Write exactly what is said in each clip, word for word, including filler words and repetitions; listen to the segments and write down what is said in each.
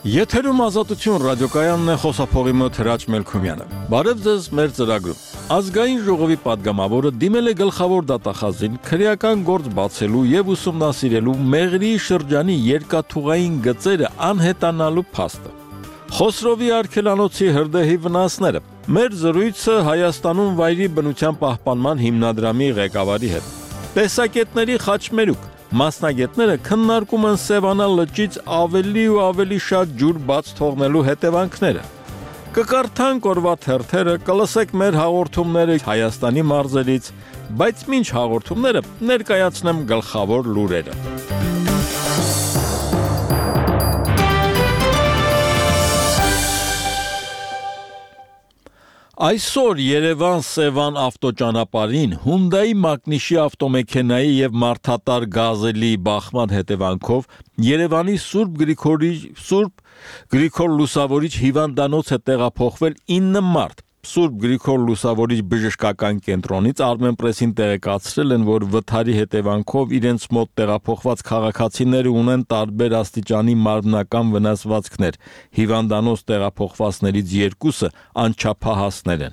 Եթերում ազատություն ռադիոկայանն է, խոսափողի մոտ Հրաչ Մելքումյանը։ Բարև ձեզ մեր ծրագրում։ Ազգային ժողովի падգամավորը դիմել է գլխավոր դատախազին քրեական գործ բացելու եւ ուսումնասիրելու Մեղրիի շրջանի երկաթուղային գծերը անհետանալու փաստը։ Խոսրովի արգելանոցի հրդեհի վնասները։ Մեր զրույցը Հայաստանում վայրի բնության պահպանման հիմնադրամի ղեկավարի հետ։ Տեսակետների խաչմերուկ։ Մասնագետները քննարկում են Սևանա լճից ավելի ու ավելի շատ ջուր բաց թողնելու հետևանքները։ Կկարդանք օրվա թերթերը, կլսեք մեր հաղորդումները Հայաստանի մարզերից, բայց մինչ հաղորդումները ներկայացնեմ գլխավոր լուրերը։ Այսօր Երևան-Սևան ավտոճանապարհին Hyundai Մակնիշի ավտոմեքենայի եւ մարդատար գազելի բախման հետևանքով Երևանի Սուրբ Գրիգորի Սուրբ Գրիգոր Լուսավորիչ հիվանդանոց է տեղափոխվել ինը մարդ։ Սուրբ Գրիգոր Լուսավորիչ բժշկական կենտրոնից Armenpress-ին տեղեկացրել են, որ վթարի հետևանքով իրենց մոտ տեղափոխված քաղաքացիները ունեն տարբեր աստիճանի մարմնական վնասվածքներ։ Հիվանդանոց տեղափոխվածներից երկուսը անչափահասներ են։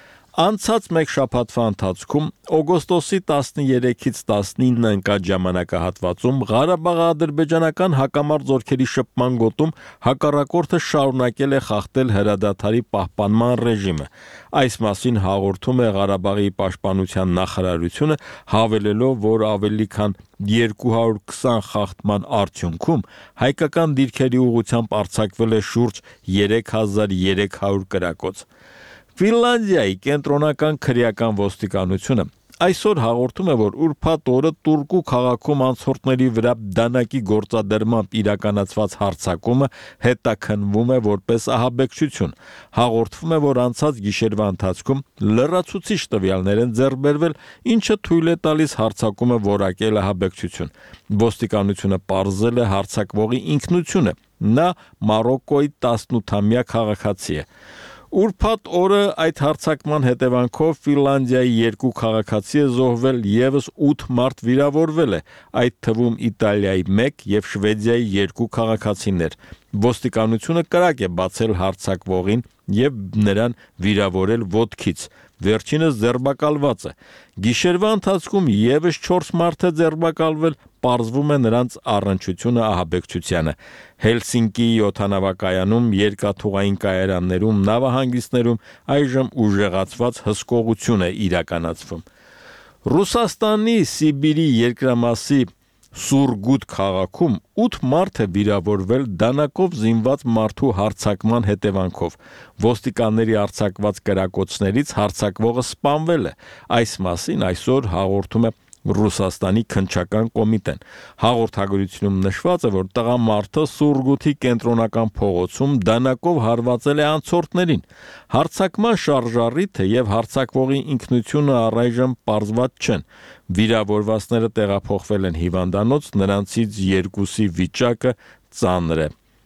Անցած մեկ շաբաթվա ընթացքում օգոստոսի տասներեքից տասնինը ընկած ժամանակահատվածում Ղարաբաղ-ադրբեջանական հակամարտ զորքերի շփման գոտում հակառակորդը շարունակել է խախտել հրադադարի պահպանման ռեժիմը։ Այս մասին հաղորդում է Ղարաբաղի պաշտպանության նախարարությունը, հավելելով, որ ավելի քան երկու հարյուր քսան խախտման արդյունքում հայկական դիրքերի ուղղությամբ արձակվել է շուրջ երեք հազար երեք հարյուր կրակոց։ Ֆինլանդիայի կենտրոնական քրեական ոստիկանությունը այսօր հաղորդում է, որ ուրբաթ օրը Տուրկու քաղաքում անցորդների վրա դանակի գործադրմամբ իրականացված հարձակումը հետաքննվում է որպես ահաբեկչություն։ Հաղորդվում է, որ անցած գիշերվա ընթացքում լրացուցիչ տվյալներ են ձեռք բերվել, ինչը թույլ է տալիս հարձակումը որակել ահաբեկչություն։ Ոստիկանությունը պարզել է հարձակվողի ինքնությունը։ Նա Մարոկկոյի տասնութամյա քաղաքացի է։ Ուրբաթ օրը այդ հարձակման հետևանքով Ֆինլանդիայի երկու քաղաքացի է զոհվել, եւս ութ մարդ վիրավորվել է, այդ թվում Իտալիայի մեկ եւ Շվեդիայի երկու քաղաքացիներ։ Ոստիկանությունը կրակ է բացել հարձակվողին եւ նրան վիրավորել ոտքից։ Վերջինս ձերբակալված է։ Գիշերվա ընթացքում եւս չորս մարդ է ձերբակալվել, պարզվում է նրանց առնչությունը ահաբեկչությանը։ Հելսինկիի օդանավակայանում, երկաթուղային կայարաններում, նավահանգիստներում այժմ ուժեղացված հսկողություն է իրականացվում։ Ռուսաստանի Սիբիրի երկրամասի Սուրգուտ քաղաքում ութ մարդ է վիրավորվել դանակով զինված մարդու հարձակման հետևանքով։ Ոստիկանների արձակված կրակոցներից հարձակվողը սպանվել է։ Այս մասին այսօր հաղորդում է Ռուսաստանի քննչական կոմիտեն։ Հաղորդագրությունում նշված է, որ տղամարդը Սուրգութի կենտրոնական փողոցում դանակով հարվածել է անցորդներին։ Հարձակման շարժառիթը եւ հարձակվողի ինքնությունը առայժմ պարզված չեն։ Վիրավորվածները տեղափոխվել են հիվանդանոց, նրանցից երկուսի վիճակը ծանր է։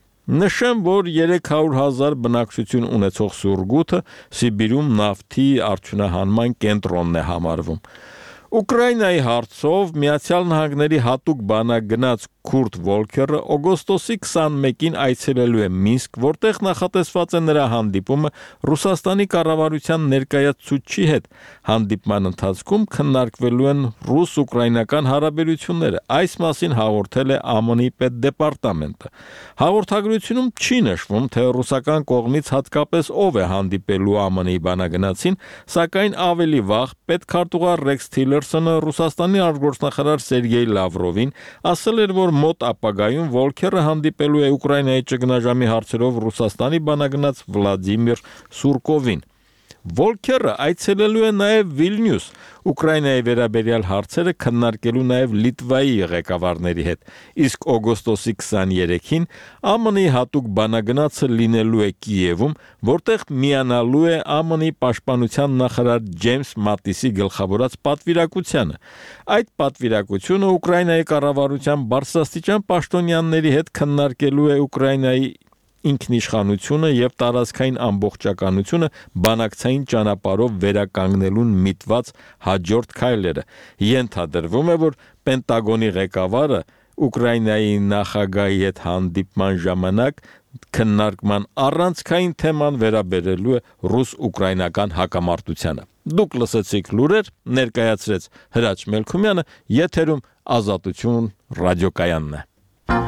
Նշեմ, որ երեք հարյուր հազար բնակչություն ունեցող Սուրգութը Սիբիրում նավթի արդյունահանման կենտրոնն է համարվում։ Ուկրաինայի հարցով Միացյալ Նահանգների հատուկ բանագնաց Քուրտ Վոլքերը օգոստոսի քսանմեկին այցելելու է Մինսկ, որտեղ նախատեսված է նրա հանդիպումը Ռուսաստանի կառավարության ներկայացուցչի հետ։ Հանդիպման ընթացքում քննարկվելու են ռուս-ուկրաինական հարաբերությունները։ Այս մասին հաղորդել է ԱՄՆ-ի պետդեպարտամենտը։ Հաղորդագրությունում չի նշվում, թե ռուսական կողմից հատկապես ով է հանդիպելու ԱՄՆ-ի բանագնացին, սակայն ավելի վաղ պետքարտուղար Ռեքս Թիլերսոնը Ռուսաստանի արտգործնախարար Սերգեյ Լավրովին ասել էր, որ մոտ ապագայում Վոլքերը հանդիպելու է Ուկրաինայի ճգնաժամի հարցերով Ռուսաստանի բանագնաց Վլադիմիր Սուրկովին։ Վոլքերը այցելելու է նաև Վիլնյուս, Ուկրաինայի վերաբերյալ հարցերը քննարկելու նաև Լիտվայի ղեկավարների հետ, իսկ օգոստոսի քսաներեքին ԱՄՆ-ի հատուկ բանագնացը լինելու է Կիևում, որտեղ միանալու է ԱՄՆ-ի պաշտպանության նախարար Ջեյմս Մատիսի գլխավորած պատվիրակությանը։ Այդ պատվիրակությունը Ուկրաինայի կառավարության բարձրաստիճան պաշտոնյաների հետ քննարկելու է Ուկրաինայի ինքնիշխանությունը եւ տարածքային ամբողջականությունը բանակցային ճանապարհով վերականգնելուն միտված հաջորդ քայլերը։ Ենթադրվում է, որ Պենտագոնի ղեկավարը Ուկրաինայի նախագահի հետ հանդիպման ժամանակ քննարկման առանցքային թեման վերաբերելու է ռուս-ուկրաինական հակամարտությանը։ Դուք լսեցիք լուրեր, ներկայացրեց Հրաչ Մելքումյանը, եթերում Ազատություն ռադիոկայանն է։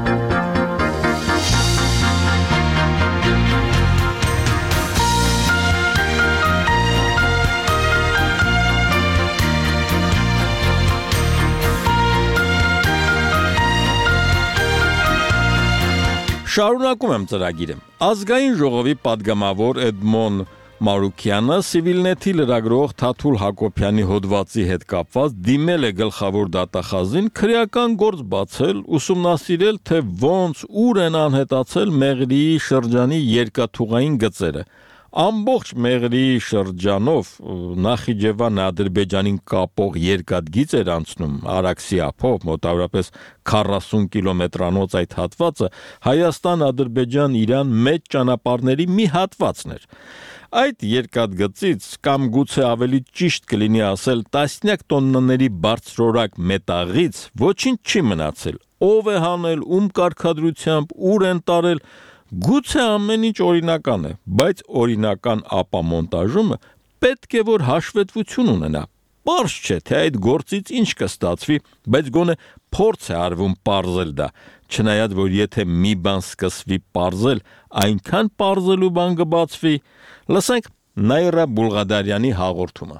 Շարունակում եմ ծրագիրը։ Ազգային ժողովի падգամավոր Էդմոն Մարուկյանը Civilnet-ի լրագրող Թաթուլ Հակոբյանի հոդվածի հետ կապված դիմել է գլխավոր դատախազին քրեական գործ բացել, ուսումնասիրել, թե ոնց ուր են անհետացել Մեղրիի շրջանի երկաթուղային գծերը։ Ամբողջ Մեղրիի շրջանով Նախիջևան Ադրբեջանին կապող երկաթգիծ էր անցնում Արաքսի ափով, մոտավորապես քառասուն կիլոմետրանոց այդ հատվածը Հայաստան-Ադրբեջան-Իրան մեծ ճանապարհների մի հատվածն էր։ Այդ երկաթգծից կամ գուցե ավելի ճիշտ կլինի ասել տասնյակ տոննաների բարձրորակ մետաղից ոչինչ չի մնացել։ Ով է հանել, ում կարգադրությամբ, ուր են տարել, գուցե ամեն ինչ օրինական է, բայց օրինական ապամոնտաժումը պետք է որ հաշվետվություն ունենա։ Պարզ չէ, թե այդ գործից ինչ կստացվի, բայց գոնե փորձ է արվում պարզել դա, չնայած որ եթե մի բան սկսվի պարզել, այնքան պարզելու բան կբացվի։ Լսենք Նայրա Բուլղադարյանի հաղորդումը։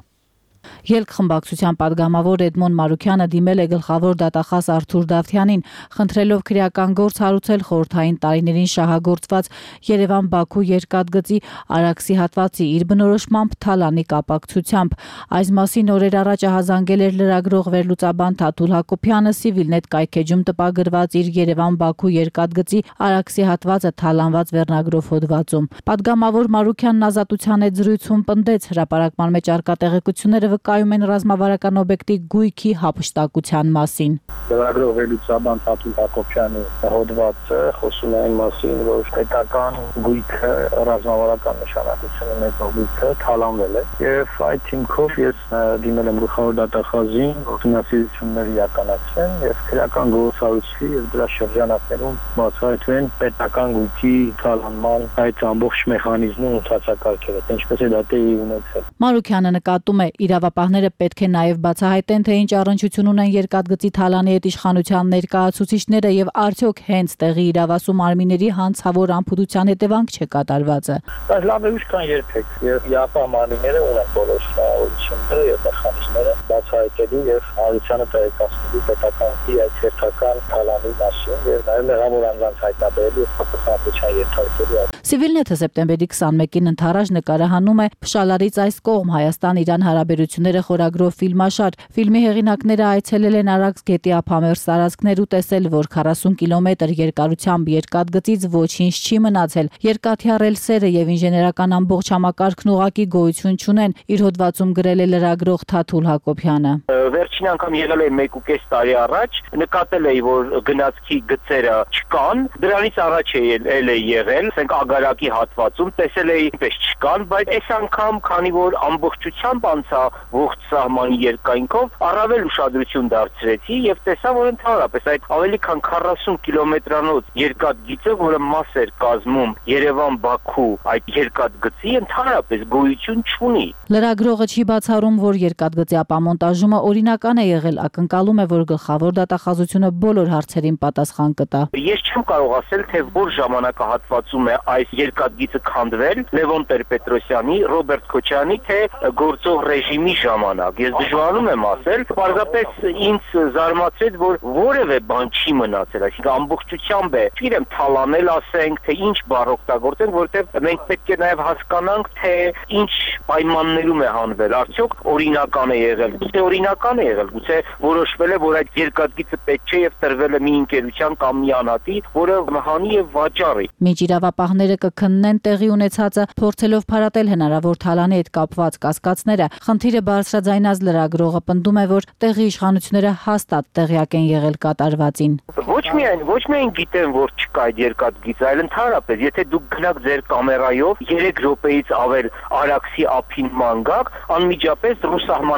Ելք խմբակցության падգամավոր Էդմոն Մարուկյանը դիմել է գլխավոր դատախազ Արթուր Դավթյանին, խնդրելով քրեական գործ հարուցել խորհրդային տարիներին շահագործված Երևան-Բաքու երկաթգծի Արաքսի հատվածի իր բնորոշմամբ թալանի կապակցությամբ։ Այս մասին օրեր առաջ ահազանգել էր լրագրող վերլուծաբան Թաթուլ Հակոբյանը Civilnet կայքեջում տպագրված իր Երևան-Բաքու երկաթգծի Արաքսի հատվածը թալանված վերնագրով հոդվածում։ Падգամավոր Մարուկյանն Ազատության հետ զրույցում պնդեց հրապարակման մեջ առկա տեղեկությունները վկայում են ռազմավարական օբյեկտի գույքի հափշտակության մասին։ Լրագրող վերլուծաբան Թաթուլ Հակոբյանի հոդվածը խոսում է այն մասին, որ պետական գույքը ռազմավարական նշանակություն ունեցող գույքը թալանվել է, եւ այդ հիմքով ես դիմել եմ գլխավոր դատախազին, որ ֆինանսիզություններ իրականացվեն եւ քրեական գործ հարուցվի եւ դրա շրջանակներում բացահայտվեն պետական գույքի թալանման այդ ամբողջ մեխանիզմի ընթացակարգերը, ինչպես է դա տեղի ունեցել։ Մարուկյանը նկատում է իրավապահները պետք է նաև բացահայտեն, թե ինչ առնչություն ունեն երկաթգծի թալանի հետ իշխանության ներկայացուցիչները եւ արդյոք հենց տեղի իրավասու մարմինների հանցավոր անփուդության հետևանք չէ կատարվածը։ Բայց լավ է ուշ կան երբեք եւ իրավապահ մարմինները ունեն բոլոր հնարավորությունները եւ մեխանիզմները բացահայտելու եւ հանրությանը տեղեկացնելու պետական այդ հերթական թալանի մասին եւ նաեւ մեղավոր անձանց հայտնաբերելու եւ պատասխանատվության ենթարկելու։ Civilnet-ը սեպտեմբերի քսանմեկին ընթരാճ նկարահանում է Փշալարից այս կողմ Հայաստան-Իրան հարաբերությունները խորագրով ֆիլմաշար։ Ֆիլմի հեղինակները այցելել են Արաքս գետի ափամերձ տարածքներ ու տեսել, որ քառասուն կիլոմետր երկարությամբ երկաթգծից ոչինչ չի մնացել։ Երկաթյա ռելսերը եւ ինժեներական ամբողջ համակարգն ուղղակի գոյություն չունեն, իր հոդվածում գրել է լրագրող Թաթուլ Հակոբյանը։ Վերջին անգամ եղել է մեկ ու կես տարի առաջ, նկատել էի, որ գնացքի գծերը չկան, դրանից առաջ էլ է եղել, ասենք Ագարակի հատվածում տեսել էի, պես չկան, բայց այս անգամ, քանի որ ամբողջությամբ անցա ողջ սահմանի երկայնքով, առավել ուշադրություն դարձրեցի եւ տեսա, որ ընդհանրապես այդ ավելի քան քառասուն կիլոմետրանոց երկաթգիծը, որը մաս էր կազմում Երևան-Բաքու այդ երկաթգծի, ընդհանրապես գոյություն չունի։ Լրագրողը չի բացառում, որ երկաթգծի ապամոնտաժումը օրինական է եղել, ակնկալում է, որ գլխավոր դատախազությունը բոլոր հարցերին պատասխան կտա։ Ես չեմ կարող ասել, թե որ ժամանակահատվածում է այս երկաթգիծը քանդվել Լևոն Տեր-Պետրոսյանի, Ռոբերտ Քոչյանի, թե գործող ռեժիմի ժամանակ։ Ես դժվարանում եմ ասել, պարզապես ինձ զարմացրեց, որ որևէ բան չի մնացել, այսինքն ամբողջությամբ է, չգիտեմ, թալանել ասենք, թե ինչ բառ օգտագործենք, որովհետև մենք պետք է նաև հասկանանք, թե ինչ պայմաններում է հանվել, արդյոք օրինական է եղել, գուցե օրինական է եղել, գուցե որոշվել է, որ այդ երկաթգիծը պետք չէ եւ տրվել է մի ընկերության կամ մի անհատի, որը մահանի եւ վաճառի։ Միջ իրավապահները կքննեն տեղի ունեցածը, փորձելով փարատել հնարավոր թալանի հետ կապված կասկածները։ Խնդիրը բարձրաձայնած լրագրողը պնդում է, որ տեղի իշխանությունները հաստատ տեղյակ են եղել կատարվածին։ Ոչ միայն, ոչ միայն գիտեն, որ չկա այդ երկաթգիծ, այլ ընդհանրապես, եթե դուք գնաք ձեր կամերայով երեք րոպեից ավել Արաքսի ափին ման գաք, անմիջապես ռուս սահմանապահներ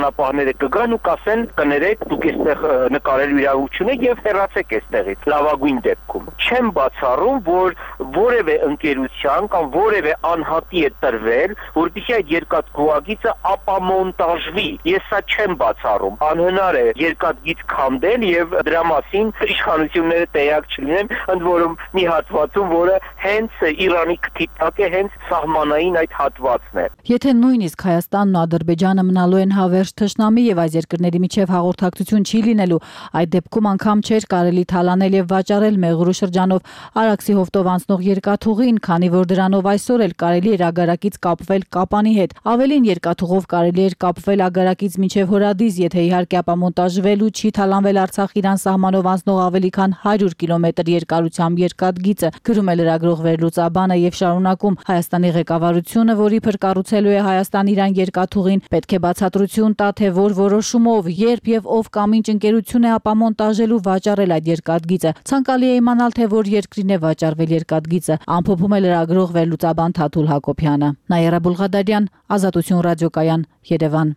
կողմերը կգան ու կասեն կներեք դուք այստեղ նկարելու իրավունք չունեք եւ հեռացեք այստեղից լավագույն դեպքում չեմ բացառում որ որևէ ընկերության կամ որևէ անհատի է տրվել որպեսզի այդ երկաթգուղագիծը ապամոնտաժվի ես սա չեմ բացառում անհնար է երկաթգիծ քանդել եւ դրա մասին իշխանությունները տեղյակ չլինեն ընդ որում մի հատվածում որը հենց Իրանի քթի տակ է հենց սահմանային այդ հատվածն է Եթե նույնիսկ Հայաստանն ու Ադրբեջանը մնալու են հավերժ թշնամի եւ այս երկրների միջև հաղորդակցություն չի լինելու այդ դեպքում անգամ չէր կարելի թալանել եւ վաճառել Մեղրու շրջանով Արաքսի հովտով անցնող երկաթուղին քանի որ դրանով այսօր էլ կարելի էր ագարակից կապվել Կապանի հետ ավելին երկաթուղով կարելի էր կապվել ագարակից մինչև Հորադիզ եթե իհարկե ապամոնտաժվել ու չի թալանվել Արցախ-Իրան սահմանով անցնող ավելի քան հարյուր կիլոմետր երկարությամբ երկաթգիծը գրում է լրագրող Վերլուծաբանը եւ շարունակում Հայաստանի ղեկավարությունը որի փրկառուցելու է Հայաստան-Իրան երկաթուղին պետք է բացատրություն տա թե որ որոշումով երբ եւ ով կամ ինչ ընկերություն է ապամոնտաժելու վաճառել այդ երկաթգիծը ցանկալի է իմանալ թե որ երկրին է վաճառվել երկաթգիծը ամփոփում է լրագրող Վերլուծաբան Թաթուլ Հակոբյանը Նաիրա Բուլղադարյան Ազատություն ռադիոկայան Երևան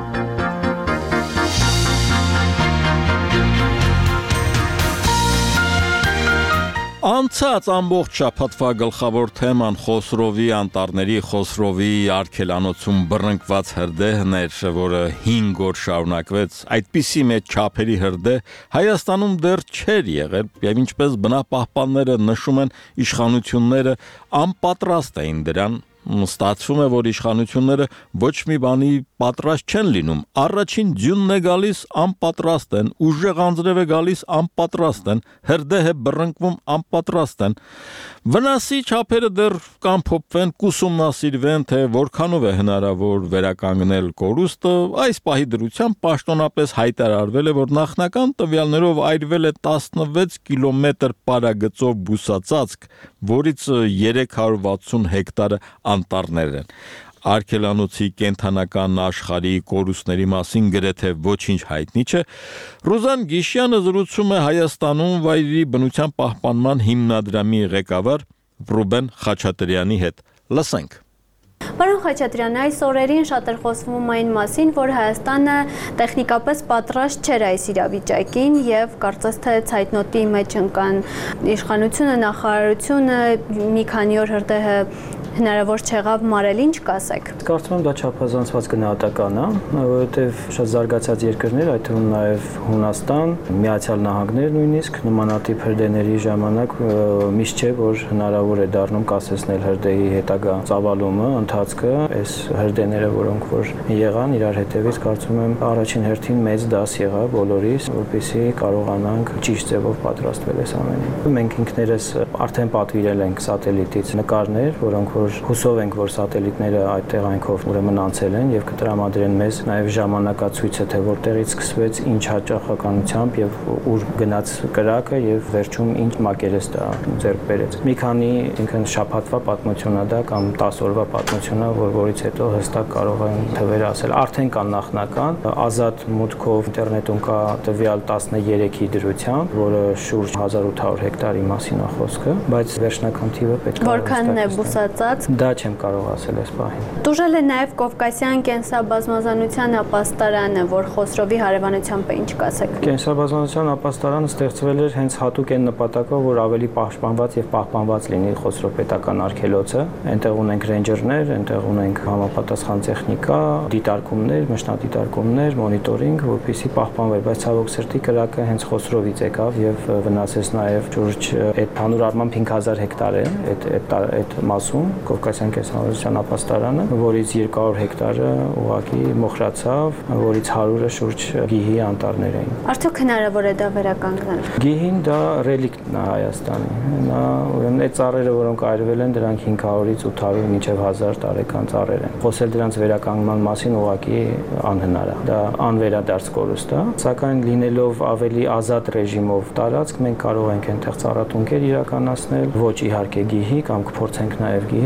Անցած ամբողջ շաբաթվա գլխավոր թեման Խոսրովի անտառների Խոսրովի արգելանոցում բռնկված հրդեհն էր, որը հինգ օր շարունակվեց։ Այդպիսի մեծ չափերի հրդեհ Հայաստանում դեռ չէր եղել, եւ ինչպես բնապահպանները նշում են, իշխանությունները անպատրաստ էին դրան։ Ստացվում է, որ իշխանությունները ոչ մի բանի պատրաստ չեն լինում։ Առաջին ձյունն է գալիս անպատրաստ են, ուժեղ անձրև է գալիս անպատրաստ են, հրդեհ է բռնկվում անպատրաստ են։ Վնասի չափերը դեռ կամփոփվեն, կուսումնասիրվեն, թե որքանով է հնարավոր վերականգնել կորուստը։ Այս պահի դրությամբ պաշտոնապես հայտարարվել է, որ նախնական տվյալներով այրվել է տասնվեց կիլոմետր պարագծով բուսածածկ, որից երեք հարյուր վաթսուն հեկտարը անտառներ են։ Արգելանոցի կենթանական աշխարհի կորուստների մասին գրեթե ոչինչ հայտնի չէ։ Ռուզան Գիշյանը զրուցում է Հայաստանում վայրի բնության պահպանման հիմնադրամի ղեկավար Ռուբեն Խաչատրյանի հետ։ Լսենք։ Պարոն Խաչատրյան, այս օրերին շատ էր խոսվում այն մասին, որ Հայաստանը տեխնիկապես պատրաստ չէր այս իրավիճակին եւ կարծես թե ցայտնոտի մեջ ընկան իշխանությունը, նախարարությունը, մի քանի օր հրդեհը հնարավոր չեղավ մարել, ինչ կասեք։ Կարծում եմ դա չափազանցված գնահատական է, որովհետև շատ զարգացած երկրներ, այդ թվում նաև Հունաստան, Միացյալ Նահանգներ նույնիսկ նմանատիպ հրդեհների ժամանակ միշտ չէ, որ հնարավոր է դառնում կասեցնել հրդեհի հետագա ծավալումը, ընթացքը, այս հրդեհները, որոնք որ եղան, իրար հետևից կարծում եմ առաջին հերթին մեծ դաս եղավ բոլորիս, որպեսզի կարողանանք ճիշտ ձևով պատրաստվել այս ամենին։ Մենք ինքներս արդեն պատվիրել ենք սատելիտից նկարներ, որոնք որ հուսով ենք, որ սատելիտները այդ տեղանքով ուրեմն անցել են եւ կտրամադրեն մեզ նաեւ ժամանակացույցը, թե որտեղից սկսվեց, ինչ հաճախականությամբ եւ ուր գնաց կրակը եւ վերջում ինչ մակերեստ է ձեռք բերեց։ Մի քանի ինքն շաբաթվա պատմություն է դա կամ տասը օրվա պատմություն է, որ որից հետո հստակ կարող են թվերը ասել։ Արդեն կան նախնական ազատ մուտքով ինտերնետում կա տվյալ տասներեքի դրությամբ, որը շուրջ հազար ութ հարյուր հեկտարի մասին է խոսքը, բայց վերջնական թիվը պետք է Որքանն է բուսածած։ Դա չեմ կարող ասել այս պահին։ Տուժել է նաև Կովկասյան կենսաբազմազանության ապաստարանը, որ Խոսրովի հարևանությամբ է, ինչ կասեք։ Կենսաբազմազանության ապաստարանը ստեղծվել էր հենց հատուկ այն նպատակով, որ ավելի պաշտպանված եւ պահպանված լինի Խոսրով պետական արգելոցը։ Այնտեղ ունենք ռեյնջերներ, այնտեղ ունենք համապատասխան տեխնիկա, դիտարկումներ, մշտադիտարկումներ, մոնիտորինգ, որպեսզի պահպանվեր, բայց ցավոք սրտի կրակը հենց Խոսրովից եկավ եւ վնասեց նաեւ շուրջ այդ հանուր առմամբ հինգ հազար հեկտար է այդ այդ այդ մասում Կովկասյան կենսաբազմազանության ապաստարանը, որից երկու հարյուր հեկտարը ուղղակի մոխրացավ, որից հարյուրը շուրջ գիհի անտառներ էին։ Արդյոք հնարավոր է դա վերականգնել։ Գիհին դա ռելիկտն է Հայաստանի։ Նա ուրեմն այդ ծառերը, որոնք այրվել են, դրանք հինգ հարյուրից ութ հարյուր մինչև հազար տարեկան ծառեր են։ Խոսել դրանց վերականգնման մասին ուղղակի անհնար է։ Դա անվերադարձ կորուստ է, սակայն լինելով ավելի ազատ ռեժիմով տարածք, մենք կարող ենք այնտեղ ծառատունկեր իրականացնել, ոչ իհարկե գիհի կամ կփորձենք նաև գիհի,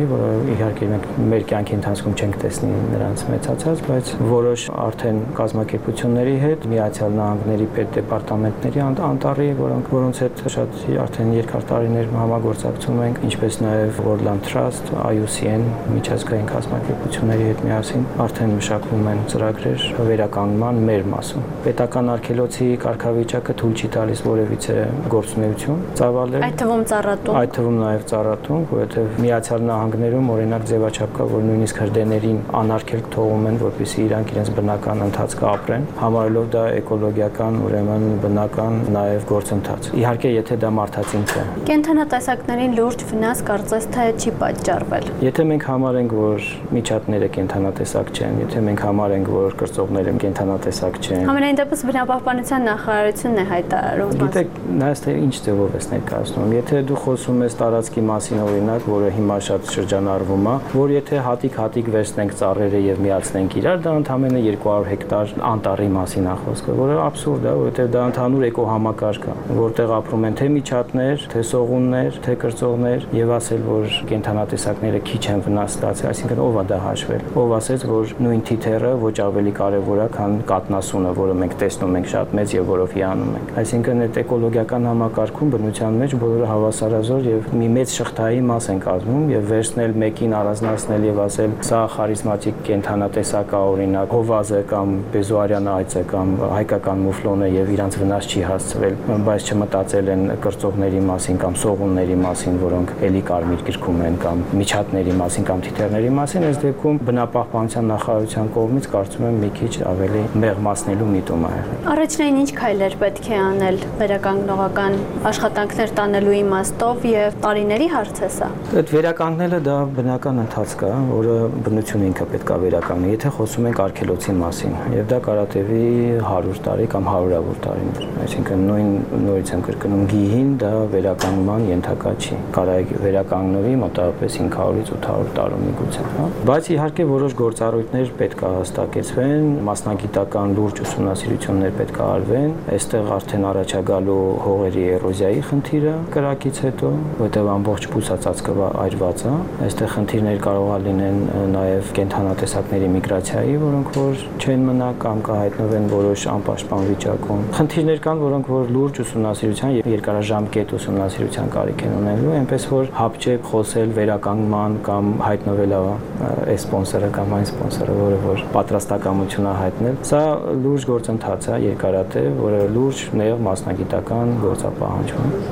որը իհարկե մենք մեր կյանքի ընթացքում չենք տեսնի նրանց մեծացած, բայց որոշ արդեն կազմակերպությունների հետ Միացյալ Նահանգների պետդեպարտամենտների անտառի, որոնք որոնց հետ շատ արդեն երկար տարիներ համագործակցում ենք, ինչպես նաև Worldland Trust, I U C N միջազգային կազմակերպությունների հետ միասին արդեն մշակվում են ծրագրեր վերականգնման մեր մասում։ Պետական արգելոցի կարգավիճակը թույլ չի տալիս որևիցե գործունեություն ծավալել։ Այդ թվում ծառատում։ Այդ թվում նաև ծառատում, որովհետև Միացյալ Նահանգներում օրինակ ձևաչափ կա, որ նույնիսկ հրդեհներին անարգելք թողում են, որպեսզի իրանք իրենց բնական ընթացքը ապրեն, համարելով դա էկոլոգիական, ուրեմն բնական նաև գործընթաց։ Իհարկե, եթե դա մարդածին չէ։ Կենդանատեսակներին լուրջ վնաս կարծես թե չի պատճառվել։ Եթե մենք համարենք, որ միջատները կենդանատեսակ չեն, եթե մենք համարենք, որ կրծողները կենդանատեսակ չեն։ Համենայն դեպս բնապահպանության նախարարությունն է հայտարարում։ Գիտեք, նայած թե ինչ ձևով է ներկայացնում։ Եթե դու խոսում ես տարածքի մասին օրինակ, որը հիմա շատ շրջանառվում է, որ եթե հատիկ-հատիկ վերցնենք ծառերը եւ միացնենք իրար, դա ընդամենը երկու հարյուր հեկտար անտառի մասին է խոսքը, որը աբսուրդ է, որովհետեւ դա ընդհանուր էկոհամակարգ է, որտեղ ապրում են թե միջատներ, թե սողուններ, թե կրծողներ, եւ ասել, որ կենդանատեսակները քիչ են վնաս ստացել, այսինքն ով է դա հաշվել։ Ով ասեց, որ նույն թիթեռը ոչ ավելի կարեւոր է, քան կատնասունը, որը մենք տեսնում ենք շատ մեծ եւ որով հիանում ենք։ Այսինքն այդ էկոլոգիական համակարգում բնության մեջ բոլորը հավասարազոր եւ մի մեծ շղթայի մաս են կազմում եւ վերցնել մեկին առանձնացնել եւ ասել սա խարիզմատիկ կենդանատեսակ է օրինակ հովազը կամ բեզուարյան այծը կամ հայկական մուֆլոնը եւ իրանց վնաս չի հասցվել, բայց չմտածել են կրծողների մասին կամ սողունների մասին, որոնք էլի կարմիր գրքում են կամ միջատների մասին կամ թիթեռների մասին, այս դեպքում բնապահպանության նախարարության կողմից կարծում եմ մի քիչ ավելի մեղմացնելու միտում է եղել։ Առաջնային ինչ քայլեր պետք է անել վերականգնողական աշխատանքներ տանելու իմաստով եւ տարիների հարց է սա։ Այդ վերականգնելը դա բնական ընթացք է, որը բնությունը ինքը պետք է վերականգնի, եթե խոսում ենք արգելոցի մասին, եւ դա կարող տևի հարյուր տարի կամ հարյուրավոր տարիներ։ Այսինքն նույն նորից եմ կրկնում գիհին դա վերականգնման ենթակա չի։ Կարող է վերականգնվի մոտավորապես հինգ հարյուրից ութ հարյուր տարում միգուցե, հա։ Բայց իհարկե որոշ գործառույթներ պետք է հաստատեցվեն, մասնագիտական լուրջ ուսումնասիրություններ պետք է արվեն, այստեղ արդեն առաջագալու հողերի էրոզիայի խնդիրը կրակից հետո, որտեղ ամբողջ բուսածածկը այրված է, այստեղ խնդիրներ կարող է լինեն նաև կենդանատեսակների միգրացիայի, որոնք որ չեն մնա կամ կհայտնվեն որոշ անպաշտպան վիճակում։ Խնդիրներ կան, որոնք որ լուրջ ուսումնասիրության եւ երկարաժամկետ ուսումնասիրության կարիք են ունենալու, այնպես որ հապճեպ խոսել վերականգնման կամ հայտնվել է այս սպոնսորը կամ այն սպոնսորը, որը որ պատրաստակամություն է հայտնել, սա լուրջ գործընթաց է, երկարատև, որը լուրջ նեղ մասնագիտական գործապահանջում է։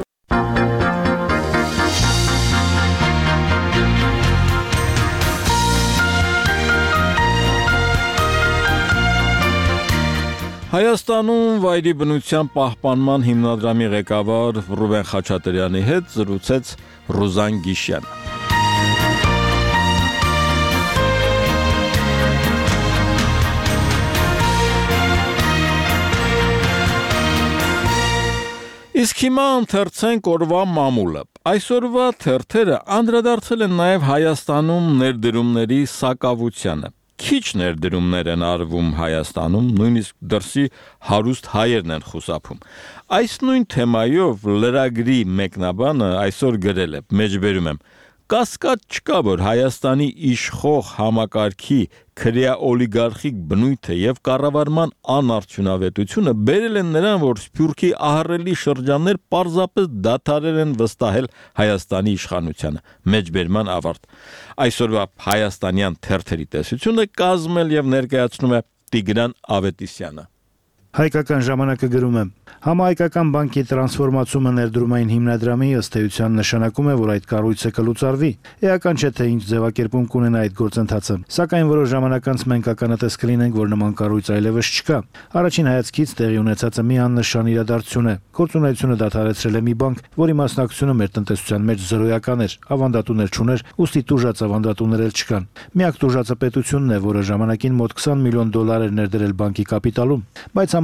Հայաստանում վայրի բնության պահպանման հիմնադրամի ղեկավար Ռուբեն Խաչատրյանի հետ զրուցեց Ռուզան Գիշյանը։ Իսկ հիմա ընթերցենք օրվա մամուլը։ Այսօրվա թերթերը անդրադարձել են նաև Հայաստանում ներդրումների սակավությանը։ Քիչ ներդրումներ են արվում Հայաստանում, նույնիսկ դրսի հարուստ հայերն են խուսափում։ Այս նույն թեմայով լրագրի մեկնաբանը այսօր գրել է, մեջբերում եմ. Կասկած չկա, որ Հայաստանի իշխող համակարգի քրեա օլիգարխիկ բնույթը եւ կառավարման անարդյունավետությունը բերել են նրան, որ Սփյուռքի ահռելի շրջաններ պարզապես դադարել են վստահել Հայաստանի իշխանությանը։ Մեջբերման ավարտ։ Այսօրվա հայաստանյան թերթերի տեսությունը կազմել եւ ներկայացնում է Տիգրան Ավետիսյանը։ Հայկական ժամանակը գրում է. Համահայկական բանկի տրանսֆորմացումը ներդրումային հիմնադրամի ըստ էության նշանակում է, որ այդ կառույցը կլուծարվի։ Էական չէ, թե ինչ ձևակերպում կունենա այդ գործընթացը։ Սակայն որոշ ժամանակ անց մենք ականատես կլինենք, որ նման կառույց այլևս չկա։ Առաջին հայացքից տեղի ունեցածը մի աննշան իրադարձություն է։ Գործունեությունը դադարեցրել է մի բանկ, որի մասնակցությունը մեր տնտեսության մեջ զրոյական էր, ավանդատուներ չուներ, ուստի տուժած ավանդատուներ էլ չկան։ Միակ տուժածը պետությունն է, որը ժամանակին մոտ քսան միլիոն դոլար էր ներդրել բանկի կապիտալում, բայց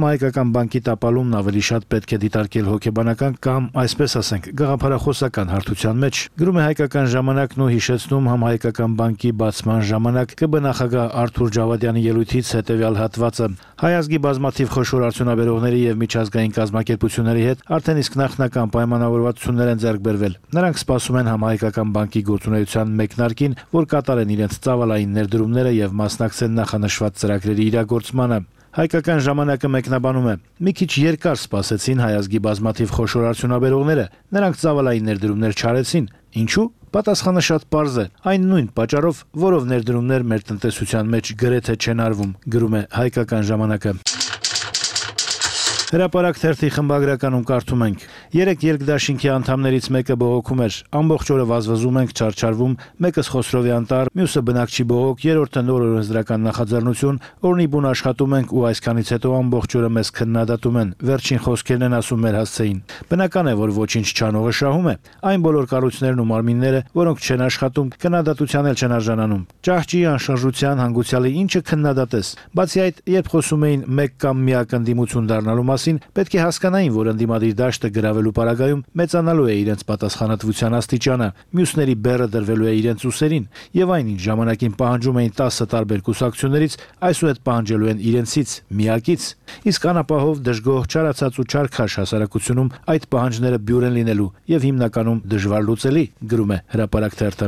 Համահայկական բանկի տապալումն ավելի շատ պետք է դիտարկել հոգեբանական կամ, այսպես ասենք, գաղափարախոսական հարթության մեջ։ Գրում է Հայկական ժամանակն ու հիշեցնում Համահայկական բանկի բացման ժամանակ ԿԲ նախագահ Արթուր Ջավադյանի ելույթից հետևյալ հատվածը. հայ ազգի բազմաթիվ խոշոր արդյունաբերողների եւ միջազգային կազմակերպությունների հետ արդեն իսկ նախնական պայմանավորվածություններ են ձեռք բերվել։ Նրանք սպասում են Համահայկական բանկի գործունեության մեկնարկին, որ կատարեն իրենց ծավալային ներդրումները եւ մասնակցեն նախանշված ծրագրերի իրագործմանը։ Հայկական ժամանակը մեկնաբանում է. մի քիչ երկար սպասեցին հայ ազգի բազմաթիվ խոշոր արդյունաբերողները, նրանք ծավալային ներդրումներ չարեցին։ Ինչու՞։ Պատասխանը շատ պարզ է։ Այն նույն պատճառով, որով ներդրումներ մեր տնտեսության մեջ գրեթե չեն արվում, գրում է Հայկական ժամանակը։ Հրապարակ թերթի խմբագրականում կարդում ենք. երեք երկդաշինքի անդամներից մեկը բողոքում էր, ամբողջ օրը վազվզում ենք, չարչարվում, մեկս Խոսրովի անտառ, մյուսը բնակչի բողոք, երրորդը նոր օրենսդրական նախաձեռնություն, օրնի բուն աշխատում ենք ու այսքանից հետո ամբողջ օրը մեզ քննադատում են, վերջին խոսքերն են ասում մեր հասցեին։ Բնական է, որ ոչինչ չանողը շահում է, այն բոլոր կառույցներն ու մարմինները, որոնք չեն աշխատում, քննադատության էլ չեն արժանանում։ Ճահճի, անշարժության, հանգուցյալի ինչը քննադատես։ Բացի այդ, երբ խոսում էին մեկ կամ միակ ընդդիմություն դառնալու պետք է հասկանային, որ ընդդիմադիր դաշտը գրավելու պարագայում մեծանալու է իրենց պատասխանատվության աստիճանը, մյուսների բեռը դրվելու է իրենց ուսերին, եւ այն ինչ ժամանակին պահանջում էին տասը տարբեր կուսակցություններից, այսուհետ պահանջելու են իրենցից, միակից։ Իսկ անապահով, դժգոհ, չարացած ու չարքաշ հասարակությունում այդ պահանջները բյուր են լինելու եւ հիմնականում դժվար լուծելի, գրում է Հրապարակ թերթը։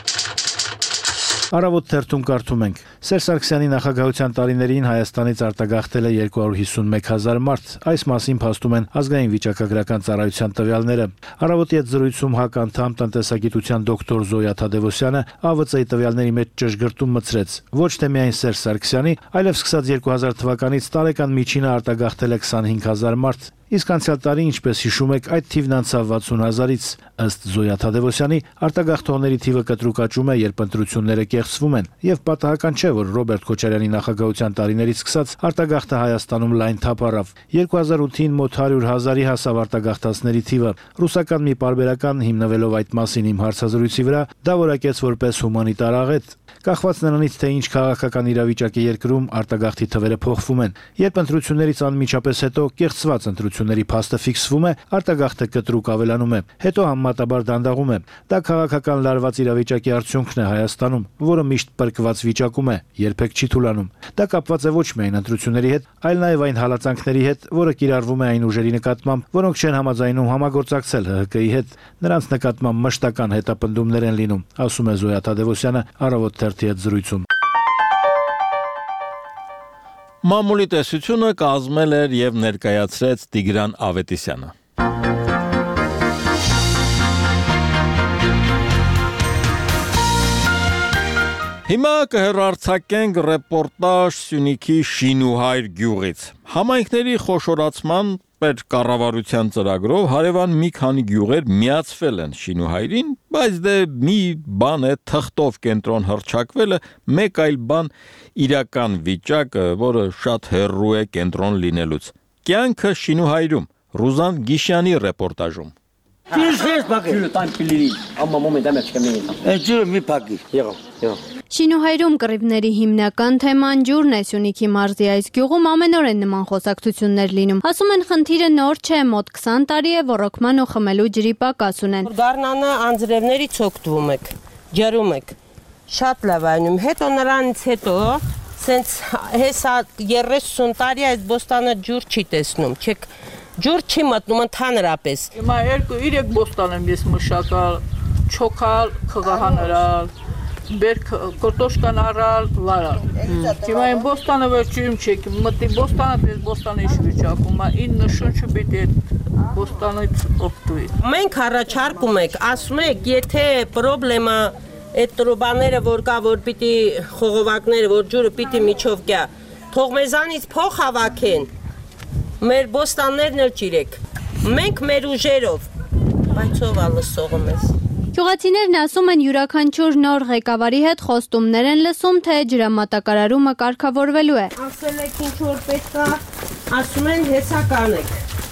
Առավոտ թերթում կարդում ենք. Սերժ Սարգսյանի նախագահության տարիներին Հայաստանից արտագաղթել է երկու հարյուր հիսունմեկ հազար մարդ։ Այս մասին փաստում են ազգային վիճակագրական ծառայության տվյալները։ Առավոտի հետ զրույցում ՀԱԿ անդամ տնտեսագիտության դոկտոր Զոյա Թադևոսյանը ԱՎԾ-ի տվյալների մեջ ճշգրտում մտցրեց. ոչ թե միայն Սերժ Սարգսյանի, այլև սկսած երկու հազար թվականից տարեկան միջինը արտագաղթել է քսանհինգ հազար մարդ։ Իսկ անցյալ տարի, ինչպես հիշում եք, այդ թիվն անցավ վաթսուն հազարից։ Ըստ Զոյա Թադևոսյանի, արտագաղթողների թիվը կտրուկ աճում է, երբ ընտրությունները կեղծվում են, եւ պատահական չէ, որ Ռոբերտ Քոչարյանի նախագահության տարիներից սկսած արտագաղթը Հայաստանում լայն թափ առավ։ երկու հազար ութին մոտ հարյուր հազարի հասավ արտագաղթածների թիվը։ Ռուսական մի պարբերական հիմնվելով այդ մասին իմ հարցազրույցի վրա, դա որակեց որպես հումանիտար աղետ։ Կախված նրանից, թե ինչ քաղաքական իրավիճակ է երկրում, արտագաղթի թվերը փոխվում են։ Երբ ընտրություններից անմիջապես հետո կեղծված ընտրությունների փաստը ֆիքսվում է, արտագաղթը կտրուկ ավելանում է, հետո համեմատաբար դանդաղում է։ Դա քաղաքական լարված իրավիճակի արդյունքն է Հայաստանում, որը միշտ պրկված վիճակում է, երբեք չի թուլանում։ Դա կապված է ոչ միայն ընտրությունների հետ, այլ նաև այն հալածանքների հետ, որը կիրառվում է այն ուժերի նկատմամբ, որոնք չեն համաձայնում համագործակցել ՀՀԿ-ի հետ, նրանց նկատմամբ մշտական հետապնդումներ են լինում, ասում է Զոյա Թադևոսյանը Առավոտ թերթի հետ զրույցում։ Մամուլի տեսությունը կազմել էր եւ ներկայացրեց Տիգրան Ավետիսյանը։ Հիմա կհեռարձակենք ռեպորտաժ Սյունիքի Շինուհայր գյուղից։ Համայնքների խոշորացման պետկառավարության ծրագրով հարևան մի քանի գյուղեր միացվել են Շինուհայրին, բայց դե մի բան է թղթով կենտրոն հռչակվելը, մեկ այլ բան իրական վիճակը, որը շատ հեռու է կենտրոն լինելուց։ Կյանքը Շինուհայրում, Ռուզան Գիշյանի ռեպորտաժում։ Շինուհայրում կռիվների հիմնական թեման ջուրն է։ Սյունիքի մարզի այս գյուղում ամեն օր են նման խոսակցություններ լինում։ Ասում են խնդիրը նոր չէ, մոտ քսան տարի է ոռոգման ու խմելու ջրի պակաս ունեն։ Գառնանը անձրևներից օգտվում եք, ջրում եք, շատ լավ այնում։ Հետո նրանից հետո սենց հեսա երեսուն տարի այս բոստանը ջուր չի տեսնում, չեք ջուր չի մտնում ընդհանրապես։ Հիմա երկու երեք բոստան եմ ես մշակալ, չոքալ, խղահանրալ, բերք կորտոշկան առալ, վարալ։ Հիմա այն բոստանը վերջում չեք, մտի բոստանը դες բոստանը ինչ վիճակում է, ինը շունչը պիտի այդ բոստանից օգտվի։ Մենք առաջարկում ենք, ասում եք, եթե պրոբլեմը այդ տրուբաները որ կա, որ պիտի խողովակները, որ ջուրը պիտի միջով գա, թող մեզանից փող հավաքեն, մեր բոստաններն էլ ջիրեք, մենք մեր ուժերով, բայց ով է լսողը մեզ։ Գյուղացիներն ասում են յուրաքանչյուր նոր ղեկավարի հետ խոստումներ են լսում, թե ջրամատակարարումը կարգավորվելու է։ Ասել եք ինչ որ պետք է, ասում են հեսա կանեք։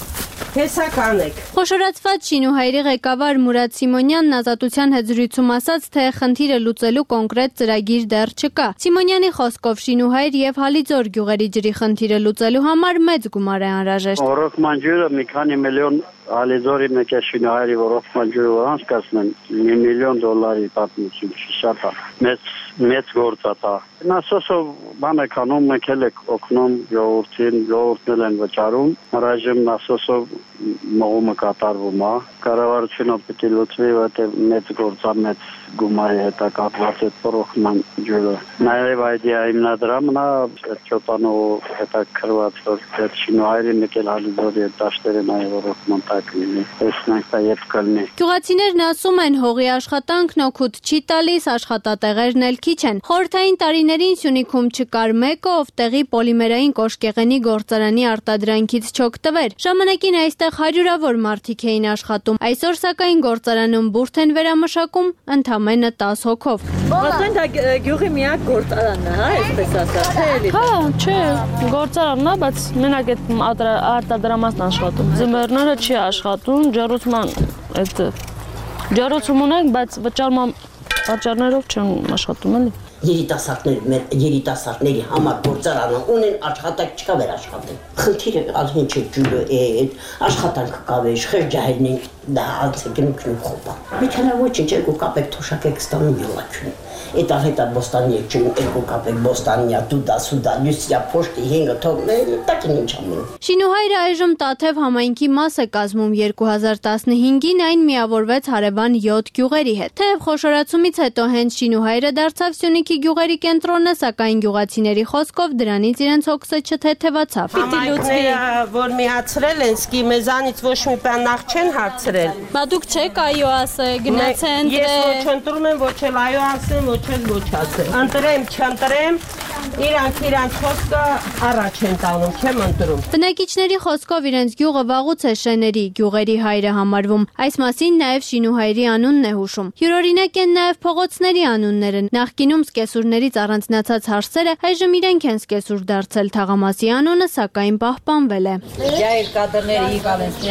Հեսա կանեք։ Խոշորացված Շինուհայրի ղեկավար Մուրադ Սիմոնյանն Ազատության հետ զրույցում ասաց, թե խնդիրը լուծելու կոնկրետ ծրագիր դեռ չկա։ Սիմոնյանի խոսքով Շինուհայր եւ Հալիձոր գյուղերի ջրի խնդիրը լուծելու համար մեծ գումար է անհրաժեշտ։ Ռոկման ջուրը մի քանի միլիոն Հալիձորի մեջ է Շինուհայրի ռոկման ջուրը անցկացնեն մի միլիոն դոլարի պատմություն շատ է։ Մեծ մեծ գործ է։ Насосով բանը կանում մենք էլ օգնում ժողովրդին, ժողովուրդն են վճարում, առայժմ насосով մողումը կատարվում է։ Կառավարությունը պետք է լուծվի, որտեղ մեծ գործ է, մեծ գումարի հետ է կապված այդ ռոկման ջուրը։ Նաև այդ հիմնադրամն է ճոպանով հետաքրված, որ այդ Շինուհայրի մեկ էլ Հալիձորի դաշտերը նաև ռոկման տակ լինի։ Տեսնենք դա երբ կլինի։ Գյուղացիներն ասում են, հողի աշխատանքն օգուտ չի տալիս, աշխատատեղերն էլ քիչ են։ Խորհրդային տարիներին Սյունիքում չկար մեկը, ով տեղի պոլիմերային կոշկեղենի գործարանի արտադրանքից չօգտվեր։ Ժամանակին այստեղ հարյուրավոր մարդիկ էին աշխատում։ Այսօր սակայն գործարանում բուրդ են վերամշակում ընդամենը տասը հոգով։ Ասեն դա գյուղի միակ գործարանն է, հա, այսպես ասած, թե էլի։ Հա, չէ, գործարանն է, բայց մենակ այդ արտադրամասն աշխատում։ Ձմեռները չի աշխատում, ջեռուցման այդ ջեռուցում ունենք, բայց վճարման վճարներով չեն աշխատում էլի։ Երիտասարդներ, երիտասարդների համար գործարանը ունեն, աշխատանք չկա վերաշխատել։ Խնդիրը ազին չէ ջուրը այդ աշխատանքը կավեշ, խերջահելնին դա անցեգնում քնում խոպա։ Միքանա ոչինչ երկու կապեք թոշակեք ստանում յոլակյուն։ Այդ ահետա բոստանի եկչում երկու կապեք բոստանիա դուդա սուդա լյուսիա փոշտի հինգը թողնել տակին ինչ ամեն։ Շինուհայրը այժմ Տաթև համայնքի մաս է կազմում երկու հազար տասնհինգին այն միավորվեց հարևան յոթ գյուղերի հետ։ Թեև խոշորացումից հետո հենց Շինուհայրը դարձավ Սյունիքի գյուղերի կենտրոնը, սակայն գյուղացիների խոսքով դրանից իրենց հոգսը չթեթևացավ։ Համայնքները, որ միացրել են, սկի մեզանից ոչ մի բան նախ չեն հարցրել։ Բա դուք չեք այո ասե, գնացեն։ Ես ոչ ընտրում եմ, ոչ էլ այո ասեմ, ոչ էլ ոչ ասեմ։ Ընտրեմ, չընտրեմ, իրանք իրանք խոսքը առաջ են տանում, չեմ ընտրում։ Բնակիչների խոսքով իրենց գյուղը վաղուց է շեների, գյուղերի հայրը համարվում։ Այս մասին նաև Շինուհայրի անունն է հուշում։ Յուրօրինակ են նաև փողոցների անունները։ Նախկինում սկեսուրներից առանձնացած հարսերը այժմ իրենք են սկեսուր դարձել, թաղամասի անունը սակայն պահպանվել է։ Ջայր կադրները եկալ են